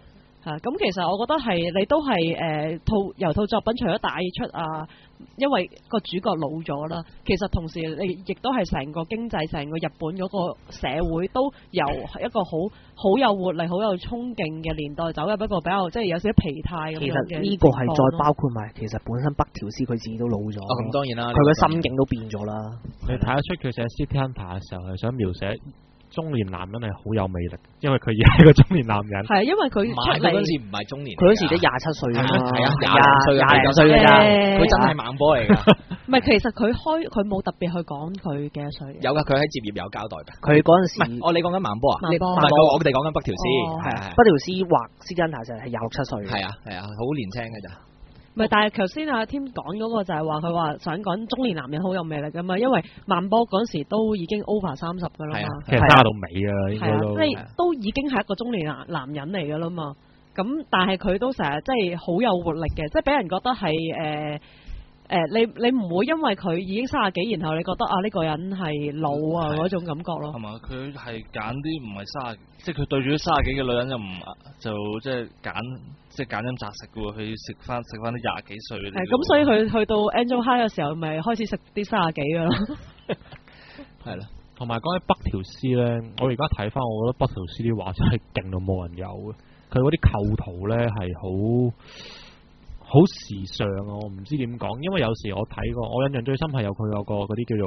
咁其實我覺得係你都係由套作品除咗帶出因為個主角老咗啦，其實同時你亦都係成個經濟、成個日本嗰個社會都由一個好有活力、好有衝勁嘅年代走入一個比較即係有少少疲態咁樣嘅。 其實呢個係再包括埋，其實本身北條司佢自己都老咗。 咁當然啦， 佢嘅心境都變咗啦。 你睇得出佢寫 City Hunter 嘅時候係想描寫中年男人係好有魅力，因為佢而係一個中年男人。 係因為佢出嚟嗰陣時唔係中年， 佢嗰時都27歲啊， 廿零歲㗎咋，佢真係猛波嚟㗎。 唔係，其實佢冇特別去講佢幾多歲。 有㗎，佢喺接業有交代㗎。 佢嗰陣時你講緊猛波啊？唔係我哋講緊北條司，係北條司畫 City Hunter就係26、7歲。 係啊，好年輕㗎咋。 唔係，但係頭先阿添講嗰個就係話佢話想講中年男人好有魅力㗎嘛，因為萬波嗰陣時都已經 over 30㗎啦嘛， 其實揸到尾啊，應該都即係都已經係一個中年男人嚟㗎啦嘛。咁但係佢都成日即係好有活力嘅，即係俾人覺得係你唔會因為佢已經30幾，然後你覺得呢個人係老啊嗰種感覺咯。 係嘛？佢係揀啲唔係30，即係佢對住啲30幾嘅女人就即係揀飲擇食嘅喎，去食翻啲20幾歲嗰啲。 咁所以佢去到 Angel High 嘅時候，咪開始食啲30幾嘅咯。 係啦， 同埋講起北條司咧，我而家睇翻，我覺得北條司啲畫真係勁到冇人有嘅。佢嗰啲構圖咧係好時尚啊！我唔知點講，因為有時我睇過，我印象最深係佢有個嗰啲叫做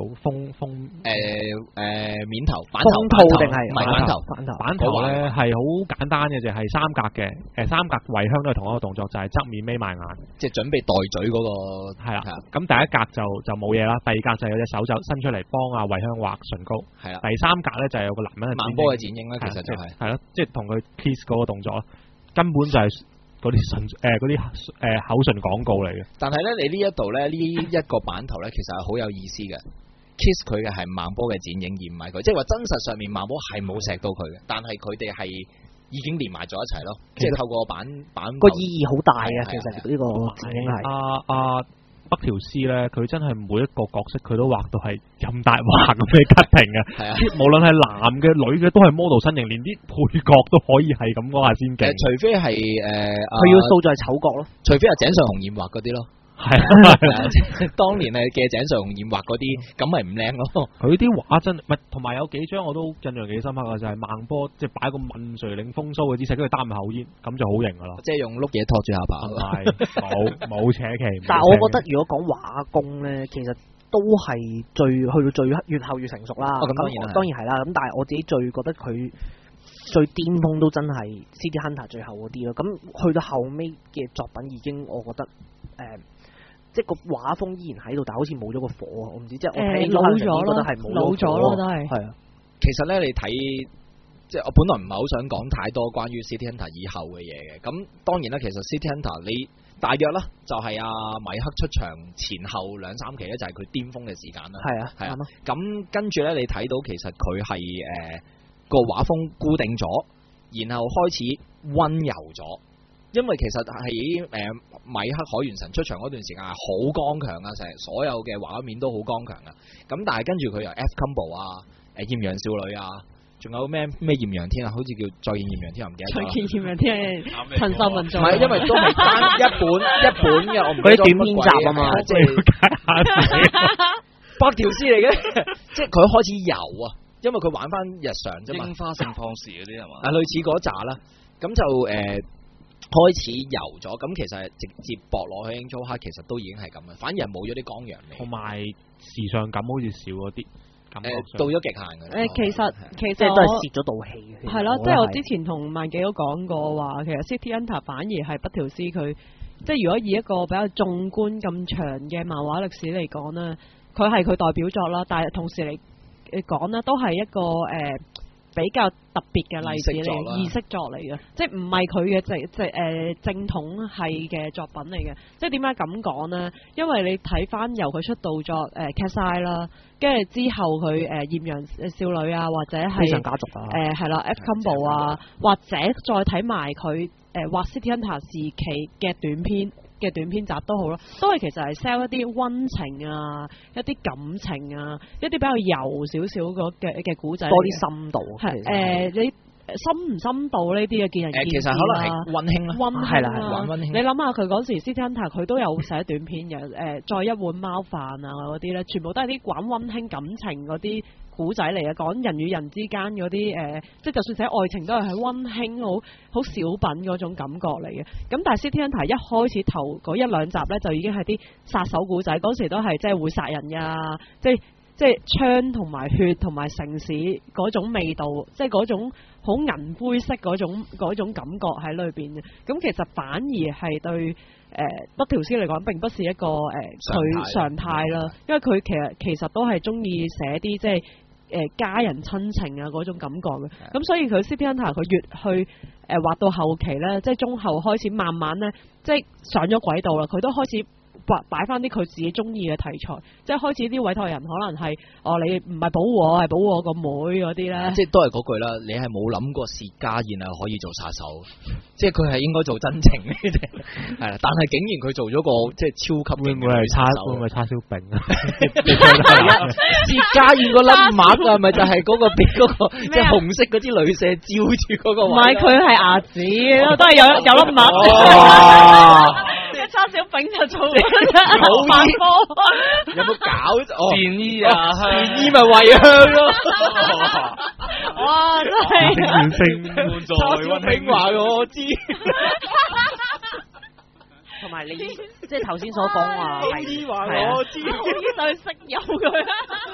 面頭版頭定係唔係版頭咧係好簡單嘅，就係三格嘅，三格圍香都係同一個動作，就係側面眯埋眼， 即係準備袋嘴嗰個係啦。咁第一格就冇嘢啦，第二格就有隻手就伸出嚟幫阿圍香畫唇膏，係啦。第三格咧就係有個男人嘅慢波嘅剪影啦，其實就係咯，即係同佢 kiss 嗰個動作，根本就係嗰啲口唇廣告嚟嘅。但係咧，你呢一度咧呢一個版頭咧，其實係好有意思嘅。kiss 佢嘅係慢波嘅剪影，而唔係佢，即係話真實上面慢波係冇錫到佢嘅，但係佢哋係已經連埋咗一齊咯。即係透過版個意義好大啊！其實呢個剪影係北條司咧，佢真係每一個角色佢都畫到係任大華咁嘅 cutting 啊！係啊，無論係男嘅女嘅都係 model 身形，連啲配角都可以係咁嗰下先勁。除非係佢要塑造係丑角咯，除非係井上雄彥畫嗰啲咯。係啊，當年嘅井上雄彥畫嗰啲，咁咪唔靚咯。佢啲畫真唔係，同埋有幾張我都印象幾深刻嘅，就係孟波即係擺個問垂領風騷嘅姿勢，跟住擔口煙，咁就好型噶啦。即係用碌嘢托住下巴。係冇扯旗。但係我覺得如果講畫工咧，其實都係去到最越後越成熟啦。咁當然係啦。咁但係我自己最覺得佢最巔峰都真係 City Hunter 最後嗰啲咯。咁去到後尾嘅作品已經，我覺得即係個畫風依然喺度，但係好似冇咗個火。我唔知，即係我睇老咗咯，老咗咯都係。係啊，其實咧你睇，即係我本來唔係好想講太多關於 City Hunter 以後嘅嘢嘅。咁當然啦，其實 City Hunter 你大約啦，就係米克出場前後2-3期咧，就係佢巔峰嘅時間啦。係啊，係啊。咁跟住咧，你睇到其實佢係個畫風固定咗，然後開始溫柔咗。因為其實喺米克海猿神出場嗰段時間係好剛強啊，成所有嘅畫面都好剛強啊。咁但係跟住佢由 F Combo 啊、豔陽少女啊，仲有咩豔陽天啊，好似叫再見豔陽天，我唔記得咗。再見豔陽天係陳秀文做。唔係，因為都係單一本嘅，我唔記得咗乜鬼嘢啊嘛，即係北條司嚟嘅，即係佢開始游啊，因為佢玩翻日常啫嘛。櫻花盛放時嗰啲係嘛？類似嗰扎啦，咁就開始油咗，咁其實直接駁落去 Angel Heart，其實都已經係咁啦，反而係冇咗啲光陽味，同埋時尚感好似少咗啲，到咗極限嘅。其實即係都係泄咗道氣。係咯，即係我之前同萬幾都講過話，其實 City Hunter 反而係北條司佢，即係如果以一個比較縱觀咁長嘅漫畫歷史嚟講呢，佢係佢代表作啦，但係同時嚟講呢，都係一個比較特別嘅例子嚟，意識作嚟嘅，即係唔係佢嘅正統係嘅作品嚟嘅。即係點解咁講呢？因為你睇翻由佢出道作Cat's Eye 啦，跟住之後佢豔陽少女啊，或者係非常家族啊，係啦 F Combo 啊，或者再睇埋佢畫 City Hunter 時期嘅短篇集都好咯，都係其實係 sell 一啲溫情啊，一啲感情啊，一啲比較柔少少嘅古仔，多啲深度。係你深唔深度呢啲嘅見仁見智其實可能係溫馨啦， 係啦， 溫馨。 你諗下佢嗰時 City Hunter 佢都有寫短片嘅，再一碗貓飯啊嗰啲咧，全部都係啲講溫馨感情嗰啲古仔嚟嘅，講人與人之間嗰啲即係就算寫愛情都係溫馨好小品嗰種感覺嚟嘅。咁但係 City Hunter 一開始頭嗰1-2集咧，就已經係啲殺手古仔，嗰時都係即係會殺人㗎，即係槍同埋血同埋城市嗰種味道，即係嗰種好銀灰色嗰種感覺喺裏邊嘅。咁其實反而係對北條司嚟講並不是一個佢常態啦，因為佢其實都係中意寫啲即係家人親情啊嗰種感覺嘅。咁所以佢 City Hunter 佢越去畫到後期咧，即係中後開始慢慢咧，即係上咗軌道啦，佢都開始擺翻啲佢自己中意嘅題材，即係開始啲委託人可能係你唔係保護我，係保護我個妹嗰啲咧。 即係都係嗰句啦，你係冇諗過薛家燕係可以做殺手，即係佢係應該做真情呢啲，係啦。但係竟然佢做咗個即係超級會唔會係叉燒餅啊？ 薛家燕個粒癦啊，咪就係嗰個俾嗰個即係紅色嗰支鐳射照住嗰個位。 唔係，佢係牙子，都係有粒癦。叉燒餅就做冇飯科， 有冇搞便衣啊？ 便衣咪惠香咯！ 哇，真係叉燒餅話我知， 同埋你即係頭先所講話係話我知， 我依就去識有佢，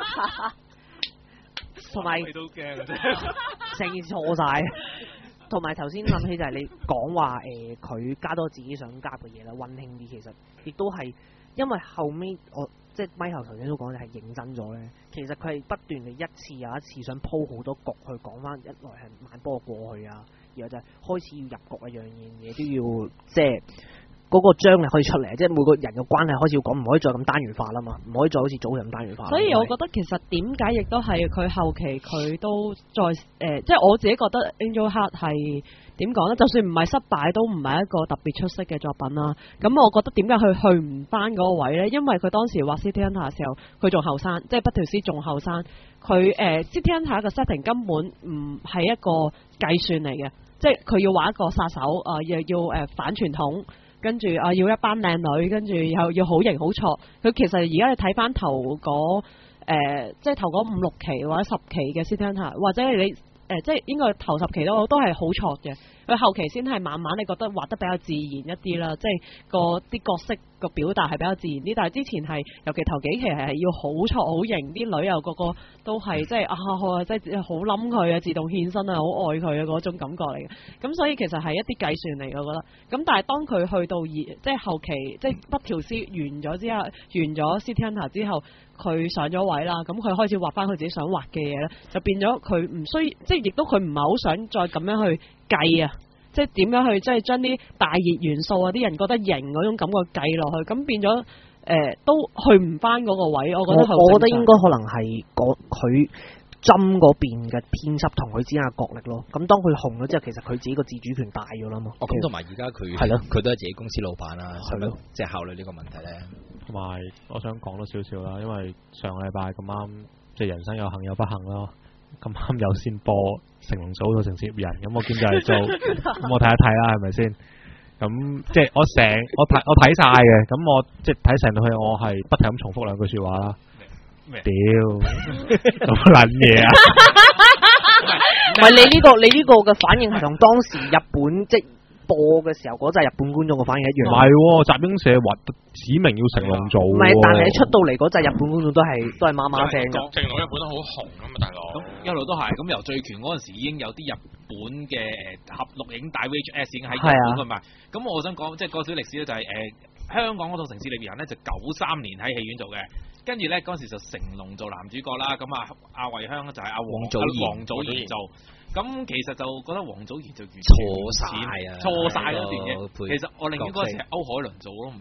同埋都驚成件事錯晒。同埋頭先諗起就係你講話佢加多自己想加嘅嘢啦，溫馨啲。其實亦都係因為後尾我即係咪頭先都講，你係認真咗咧。其實佢係不斷地一次又一次想鋪好多局去講翻，一來係慢波過去啊，然後就係開始要入局啊，樣嘢都要即係。嗰個張力可以出嚟，即係每個人嘅關係開始要講，唔可以再咁單元化啦嘛，唔可以再好似早咁單元化。 所以我覺得其實點解亦都係佢後期佢都再即係我自己覺得 Angel Heart 係點講呢？就算唔係失敗，都唔係一個特別出色嘅作品啦。咁我覺得點解佢去唔翻嗰個位呢？因為佢當時畫 City Hunter 嘅時候，佢仲後生，即係北條司仲後生。佢City Hunter 嘅 setting 根本唔係一個計算嚟嘅，即係佢要畫一個殺手又要反傳統。跟住要一班靚女，跟住又要好型好挫。佢其實而家你睇翻頭嗰即係頭嗰5-6期或者10期嘅 City Hunter，或者你即係應該頭10期都係好挫嘅。佢後期先係慢慢你覺得畫得比較自然一啲啦，即係啲角色個表達係比較自然啲。但係之前係尤其頭幾期係要好挫好型，啲女又個個都係即係即係好冧佢啊，自動獻身啊，好愛佢啊嗰種感覺嚟嘅。咁所以其實係一啲計算嚟，我覺得。咁但係當佢去到即係後期，即係北條司完咗之後，完咗 City Hunter 之後，佢上咗位啦，咁佢開始畫翻佢自己想畫嘅嘢咧，就變咗佢唔需要，即係亦都佢唔係好想再咁樣去計啊，即係點樣去即係將啲大熱元素啊，啲人覺得型嗰種感覺計落去，咁變咗都去唔翻嗰個位。我覺得應該可能係佢針嗰邊嘅編輯同佢之間嘅角力咯。咁當佢紅咗之後，其實佢自己個自主權大咗啦嘛。 咁同埋而家佢係咯，佢都係自己公司老闆啦，係咯，即係考慮呢個問題咧。 同埋我想講多少少啦，因為上個禮拜咁啱，即係人生有幸有不幸咯。咁啱有先播成龍組到城市獵人，咁我見就係做，咁我睇一睇啦，係咪先？咁即係我睇晒嘅，咁我即係睇成套戲，我係不停咁重複兩句說話啦。屌，做乜撚嘢啊？ 唔係你呢個嘅反應係同當時日本即播嘅時候嗰陣日本觀眾嘅反應一樣。 唔係，集英社話指明要成龍做。 唔係，但係出到嚟嗰陣日本觀眾都係媽媽聲嘅。 成龍日本都好紅啊嘛，大佬。 咁一路都係，咁由醉拳嗰陣時已經有啲日本嘅合錄影帶 VHS 已經喺日本㗎嘛。咁我想講即係個小歷史咧，就係香港嗰套城市獵人咧就93年喺戲院做嘅。跟住咧嗰陣時就成龍做男主角啦，咁阿惠香就係阿王祖賢做。咁其實就覺得王祖賢就完全錯晒嗰段嘢。其實我寧願嗰時係歐海倫做咯，唔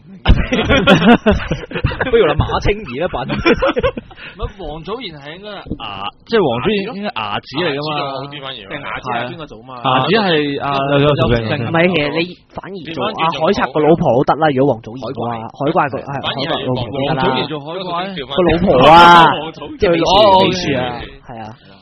不如話馬清儀啦，品。 乜王祖賢係應該即係王祖賢應該牙子嚟噶嘛？ 好啲翻嘢。 牙子係邊個做嘛？ 牙子係唔係，其實你反而做海賊個老婆都得啦。如果王祖賢嘅話，海怪佢係海怪老婆得啦。 王祖賢做海怪個老婆啊，即係秘書啊，係啊。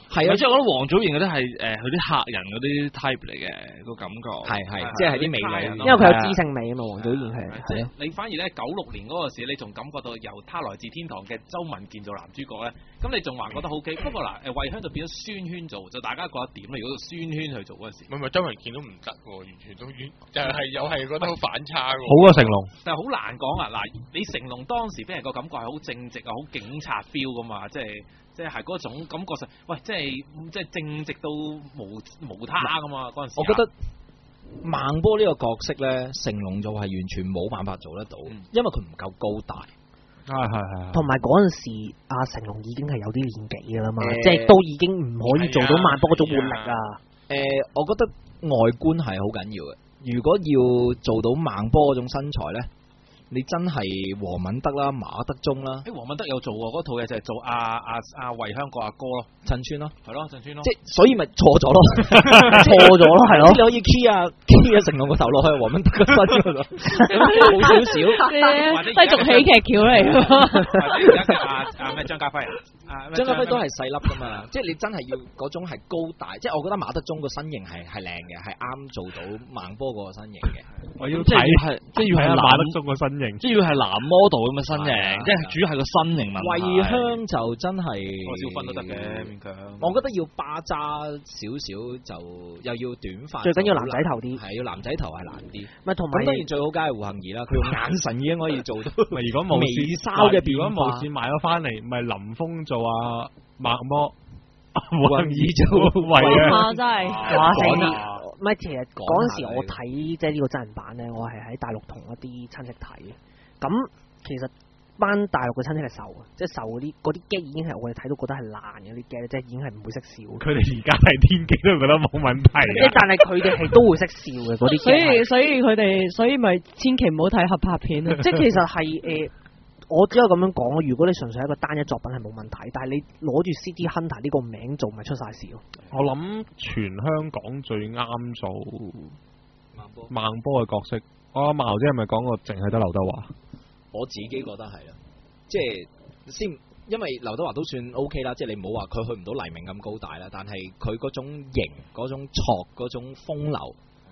係啊， 即係我覺得王祖賢嗰啲係佢啲客人嗰啲 type 嚟嘅個感覺， 即係啲美女， 因為佢有知性美啊嘛，王祖賢係。 你反而咧96年嗰個時，你仲感覺到由他來自天堂嘅周文健做男主角咧，咁你仲還覺得好 OK。不過嗱，慧香就變咗孫軒做，就大家覺得點咧？如果孫軒去做嗰陣時， 唔係周文健都唔得喎，完全都又係覺得好反差喎。 好過成龍， 但係好難講啊！嗱，你成龍當時俾人個感覺係好正直啊，好警察 feel 噶嘛，即係嗰種感覺上，喂，即係正直到無他噶嘛嗰陣時。 我覺得孟波呢個角色咧，成龍就係完全冇辦法做得到，因為佢唔夠高大。 係。 同埋嗰陣時，阿成龍已經係有啲年紀㗎啦嘛，即係都已經唔可以做到孟波嗰種活力啊。 我覺得外觀係好緊要嘅。如果要做到孟波嗰種身材咧，你真係黃敏德啦、馬德鐘啦。 黃敏德有做喎，嗰套嘢就係做阿慧香個阿哥咯，陳川咯，係咯，陳川咯。 即係所以咪錯咗咯， 錯咗咯，係咯。 你可以 key 啊成龍個頭落去黃敏德個身嗰度，好少少。 低俗喜劇橋嚟㗎。 或者而家嘅咩張家輝啊？ 張家輝都係細粒噶嘛，即係你真係要嗰種係高大，即係我覺得馬德鐘個身形係靚嘅，係啱做到孟波嗰個身形嘅。 我要睇即係要係馬德鐘個身形， 即係要係男 model 咁嘅身形，即係主要係個身形問題。 慧香就真係少分都得嘅，勉強。 我覺得要巴渣少少就又要短髮， 最緊要男仔頭啲， 係要男仔頭係難啲。 咪同埋當然最好梗係胡杏兒啦，佢用眼神已經可以做到。 如果無線嘅，如果無線買咗翻嚟，咪林峰做啊孟波，胡杏兒做慧香。 真係哇死！咪其實嗰陣時我睇即係呢個真人版咧，我係喺大陸同一啲親戚睇嘅。咁其實班大陸嘅親戚係瘦嘅，即係瘦嗰啲 gag 已經係我哋睇到覺得係爛嘅啲 gag，即係已經係唔會識笑。佢哋而家係天機都覺得冇問題。但係佢哋係都會識笑嘅嗰啲。 所以咪千祈唔好睇合拍片啊！ 即係其實係我只可以咁樣講，如果你純粹係一個單一作品係冇問題，但係你攞住 City Hunter 呢個名做，咪出晒事咯。 我諗全香港最啱做孟波嘅角色，我阿茂姐係咪講過淨係得劉德華？ 我自己覺得係啦，即係先，因為劉德華都算 OK 啦，即係你唔好話佢去唔到黎明咁高大啦，但係佢嗰種型、嗰種挫、嗰種風流，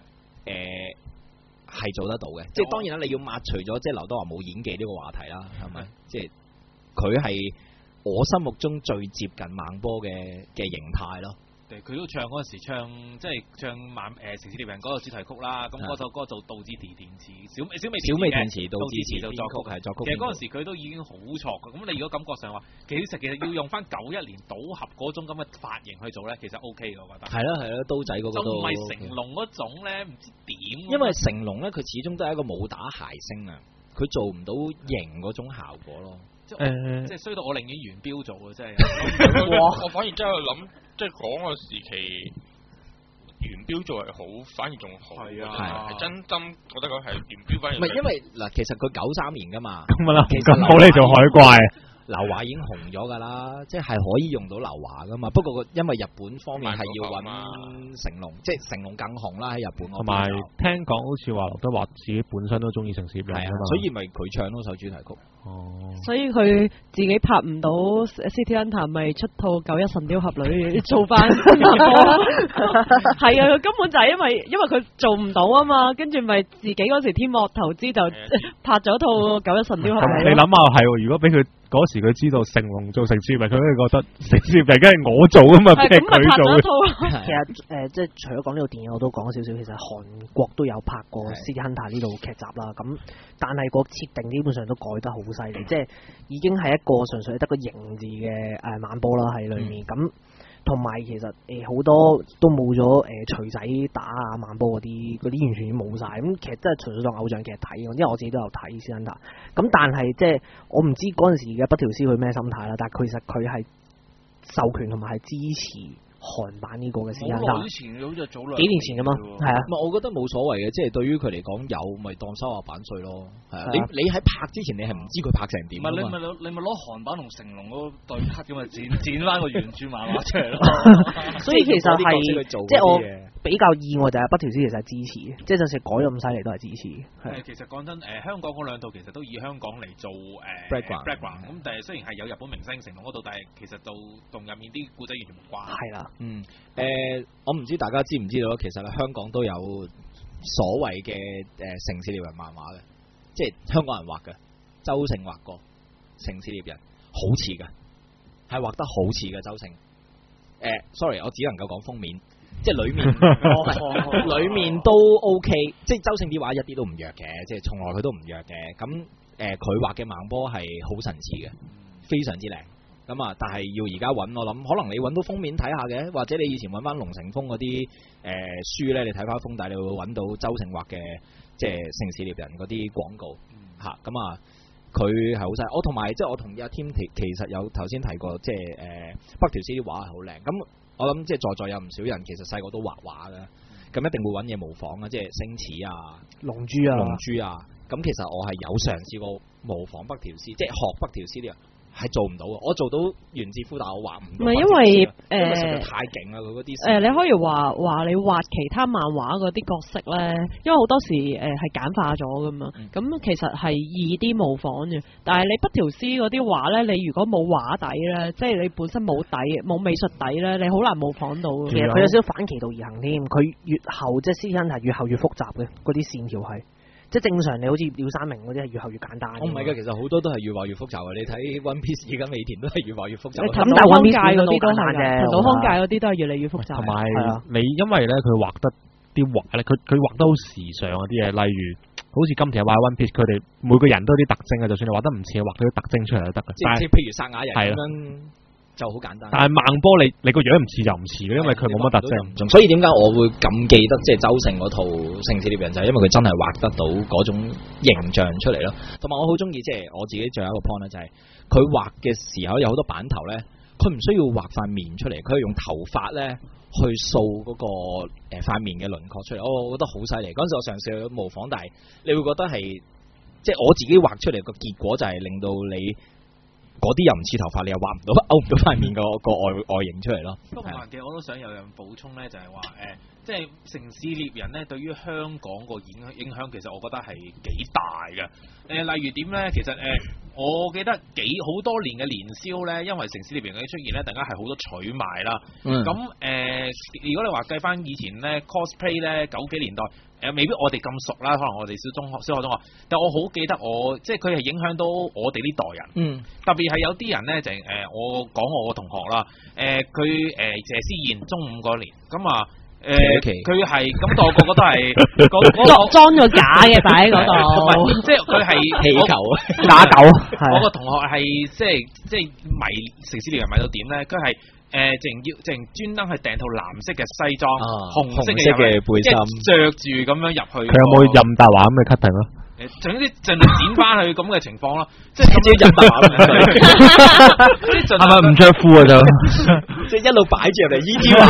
係做得到嘅。即係當然啦，你要抹除咗即係劉德華冇演技呢個話題啦，係咪？即係佢係我心目中最接近孟波嘅形態咯。 佢都唱嗰陣時即係唱城市獵人嗰個主題曲啦，咁嗰首歌做杜自持填詞，小美填詞，杜自持就作曲，係作曲。其實嗰陣時佢都已經好挫嘅，咁你如果感覺上話，其實要用翻91年賭俠嗰種咁嘅髮型去做咧，其實 OK 嘅，我覺得。係啦，刀仔嗰個都。就唔係成龍嗰種咧，唔知點。 因為成龍咧，佢始終都係一個武打諧星啊，佢做唔到型嗰種效果咯。 即係衰到我寧願元彪做啊！真係。 我反而真係諗。即係嗰個時期，元彪做係好，反而仲好。係啊，係真心覺得佢係元彪反而。唔係因為嗱，其實佢93年㗎嘛。 咁啦，其實冇你做海怪。 劉華已經紅咗㗎啦，即係可以用到劉華㗎嘛。不過因為日本方面係要揾成龍，即係成龍更紅啦喺日本。 同埋聽講好似話劉德華自己本身都中意城市獵人啊嘛， 所以咪佢唱嗰首主題曲。 所以佢自己拍唔到 City Hunter， 咪出套91神雕俠侶做翻。係啊，佢根本就係因為佢做唔到啊嘛，跟住咪自己嗰時天幕投資就拍咗套91神雕俠侶。 你諗下係，如果俾佢。嗰時佢知道成龍做城市獵人，佢都覺得城市獵人梗係我做啊嘛，俾佢做。 其實即係除咗講呢套電影，我都講少少。其實韓國都有拍過《City Hunter》呢套劇集啦。咁但係個設定基本上都改得好犀利，即係已經係一個純粹得個型字嘅孟波啦喺裏面。咁同埋其實好多都冇咗錘仔打啊孟波嗰啲完全已經冇晒。咁其實真係純粹當偶像劇睇，因為我自己都有睇《City Hunter》。咁但係即係我唔知嗰陣時嘅北條司佢咩心態啦，但係其實佢係授權同埋係支持韓韓版呢個嘅時間好耐之前好似係早兩幾年前㗎嘛，係啊。 唔係，我覺得冇所謂嘅，即係對於佢嚟講有，咪當收下版稅咯。係啊，你喺拍之前，你係唔知佢拍成點。 唔係你咪攞韓版同成龍嗰個對黑咁啊，剪翻個原著漫畫出嚟咯。 所以其實係即係我比較意外就係北條司其實係支持嘅，即係就算改咗咁犀利都係支持嘅。 其實講真，香港嗰兩套其實都以香港嚟做background 咁，但係雖然係有日本明星成龍嗰度，但係其實就同入面啲故仔完全冇關。 係啦， 我唔知大家知唔知道其實香港都有所謂嘅城市獵人漫畫嘅，即係香港人畫嘅，周星畫過城市獵人，好似嘅，係畫得好似嘅周星。sorry， 我只能夠講封面，即係裏面裏面都 OK， 即係周星啲畫一啲都唔弱嘅，即係從來佢都唔弱嘅。咁佢畫嘅猛波係好神似嘅，非常之靚。咁啊，但係要而家揾，我諗可能你揾到封面睇下嘅，或者你以前揾翻龍成風嗰啲書咧，你睇翻封底，你會揾到周星畫嘅即係城市獵人嗰啲廣告嚇。咁啊，佢係好犀利。我同埋即係我同阿 Tim 其實有頭先提過，即係北條司啲畫係好靚。咁我諗即係在有唔少人其實細個都畫畫嘅，咁一定會揾嘢模仿啊，即係星矢啊、 龍珠啊。 咁其實我係有嘗試過模仿北條司，即係學北條司啲人。係做唔到嘅，我做到原子夫，但我畫唔到。唔係因為實在太勁啦，佢嗰啲。 你可以話你畫其他漫畫嗰啲角色咧，因為好多時係簡化咗噶嘛，咁其實係易啲模仿嘅。但係你北條司嗰啲畫咧，你如果冇畫底咧，即係你本身冇底冇美術底咧，你好難模仿到。 其實佢有少少反其道而行添，佢越後即係私因係越後越複雜嘅，嗰啲線條係。即係正常，你好似鳥山明嗰啲係越後越簡單。唔係嘅，其實好多都係越畫越複雜嘅。你睇 One Piece 而家尾田都係越畫越複雜。 咁但係 One Piece 嗰啲都係嘅，到康界嗰啲都係越嚟越複雜。 同埋你因為咧，佢畫得啲畫咧，佢畫得好時尚嗰啲嘢，例如好似金田一畫 One Piece，佢哋每個人都有啲特徵嘅，就算你畫得唔似，畫佢啲特徵出嚟就得嘅。 即係譬如薩雅人咁樣。就好簡單， 但係孟波你個樣唔似就唔似嘅，因為佢冇乜特徵。 所以點解我會咁記得即係周星嗰套《城市獵人》，就係因為佢真係畫得到嗰種形象出嚟咯。同埋我好中意即係我自己最後一個 point 咧，就係佢畫嘅時候有好多版頭咧，佢唔需要畫塊面出嚟，佢係用頭髮咧去掃嗰個塊面嘅輪廓出嚟。我覺得好犀利。嗰陣時我嘗試去模仿，但係你會覺得係即係我自己畫出嚟個結果就係令到你。嗰啲又唔似頭髮，你又畫唔到勾唔到塊面個外形出嚟咯。 不過嘅我都想有樣補充咧，就係話即係城市獵人咧，對於香港個影響其實我覺得係幾大嘅。例如點咧？其實我記得好多年嘅年宵咧，因為城市獵人嘅出現咧，大家係好多取賣啦。咁如果你話計翻以前咧 cosplay 咧90幾年代。未必我哋咁熟啦，可能我哋小學中學，但我好記得即係佢係影響到我哋呢代人。特別係有啲人咧就我講我個同學啦，佢謝思燕中五嗰年，咁啊佢係咁，我個個都係裝咗假嘅擺喺嗰度， 即係佢係氣球假狗。 我個同學係即係迷城市獵人迷到點咧？佢係。淨專登去訂套藍色嘅西裝，紅色嘅背心，着住咁樣入去。 佢有冇任達華咁嘅 cutting 咯？ 總之盡量剪翻去咁嘅情況咯，即係任達華咁樣。 即係係咪唔着褲啊？就即係一路擺住入嚟，呢啲話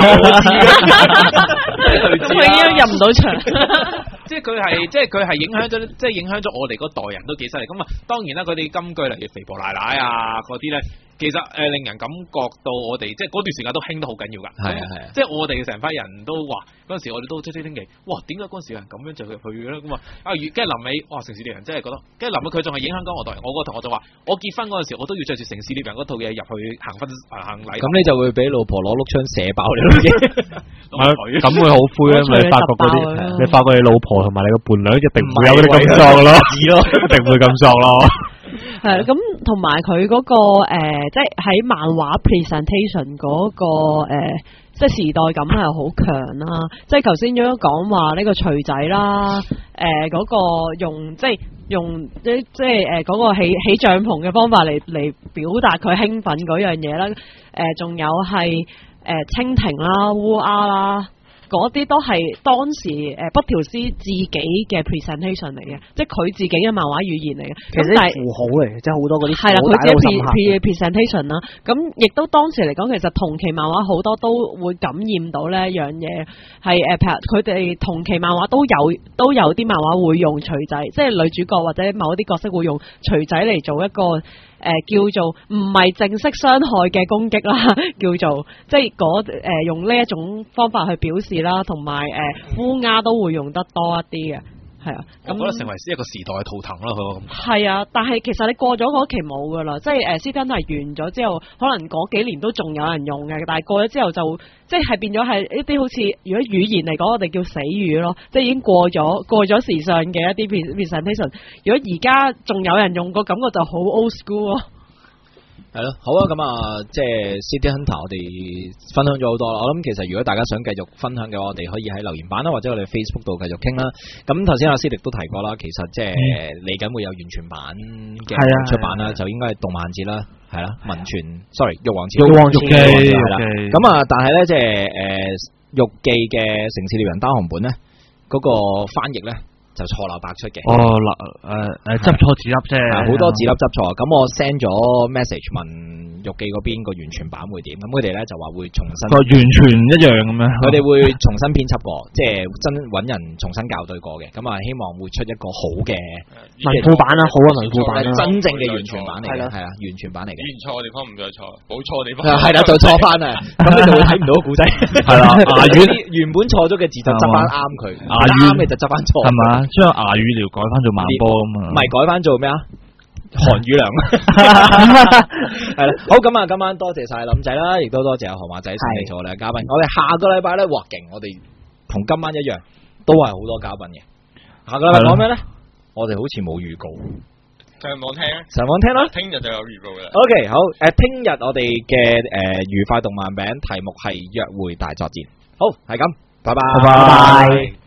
咁佢已經入唔到場。 即係佢係影響咗，即係影響咗我哋嗰代人都幾犀利。咁啊，當然啦，佢哋金句例如肥婆奶奶啊嗰啲咧。其實令人感覺到我哋即係嗰段時間都興得好緊要㗎，係啊，即係我哋成班人都話嗰陣時我哋都吹吹天奇，哇點解嗰陣時咁樣就去嘅咧？咁啊跟住臨尾哇城市獵人真係覺得，跟住臨尾佢仲係影響緊我代人，我個同學就話我結婚嗰陣時我都要着住城市獵人嗰套嘢入去行禮，咁你就會俾老婆攞碌槍射爆你咯， 咁會好灰啊！你發覺嗰啲，你發覺你老婆同埋你個伴侶一定唔會有嗰啲咁作咯，一定會咁作咯。 係咁，同埋佢嗰個即係喺漫畫 presentation 嗰個即係時代感係好強啦。即係頭先都講話呢個錘仔啦，嗰個用即係嗰個起帳篷嘅方法嚟表達佢興奮嗰樣嘢啦。仲有係蜻蜓啦、烏鴉啦。 嗰啲都係當時北條司自己嘅 presentation 嚟嘅，即係佢自己嘅漫畫語言嚟嘅。 其實係符號嚟嘅，即係好多嗰啲係啦，佢自己 presentation 啦。咁亦都當時嚟講，其實同期漫畫好多都會感染到呢一樣嘢，係譬如佢哋同期漫畫都有啲漫畫會用錘仔，即係女主角或者某一啲角色會用錘仔嚟做一個。叫做唔係正式傷害嘅攻擊啦，叫做即係用呢一種方法去表示啦，同埋烏鴉都會用得多一啲嘅，係啊。 我覺得成為一個時代嘅圖騰啦，佢咁。 係啊，但係其實你過咗嗰期冇噶啦，即係City Hunter係完咗之後，可能嗰幾年都仲有人用嘅，但係過咗之後就即係變咗係一啲好似如果語言嚟講，我哋叫死語咯，即係已經過咗時尚嘅一啲 presentation。如果而家仲有人用，個感覺就好 old school 咯。 係咯，好啊，咁啊，即係 City Hunter 我哋分享咗好多啦。我諗其實如果大家想繼續分享嘅話，我哋可以喺留言板啦，或者我哋 Facebook 度繼續傾啦。咁頭先阿斯迪都提過啦，其實即係嚟緊會有完全版嘅出版啦，就應該係動漫節啦，係啦，文傳 sorry 玉皇節係啦。咁啊，但係咧即係玉記嘅城市獵人單行本咧，嗰個翻譯咧。就錯漏百出嘅。 執錯字粒啫， 好多字粒執錯。咁我 send 咗 message 問玉記嗰邊個完全版會點？咁佢哋咧就話會重新完全一樣咁樣。 佢哋會重新編輯過，即係真揾人重新校對過嘅。咁啊，希望會出一個好嘅文庫版啦，好嘅文庫版啦， 真正嘅完全版嚟嘅，係啊，完全版嚟嘅。 以前錯嘅地方唔再錯，補錯嘅地方係啦，就錯翻啊！咁你就會睇唔到古仔。係啦，牙語原本錯咗嘅字就執翻啱佢，啱嘅就執翻錯。 係嘛？將牙語聊改翻做慢波啊嘛， 唔係改翻做咩啊？韓語良係啦，好咁啊！今晚多謝晒林仔啦，亦都多謝阿河馬仔上嚟做我哋嘅嘉賓。我哋下個禮拜咧，哇勁！我哋同今晚一樣，都係好多嘉賓嘅。下個禮拜講咩咧？我哋好似冇預告， 上網聽， 上網聽啦。 聽日就有預告嘅。 OK， 好聽日我哋嘅愉快動漫餅題目係約會大作戰。好，係咁，拜拜。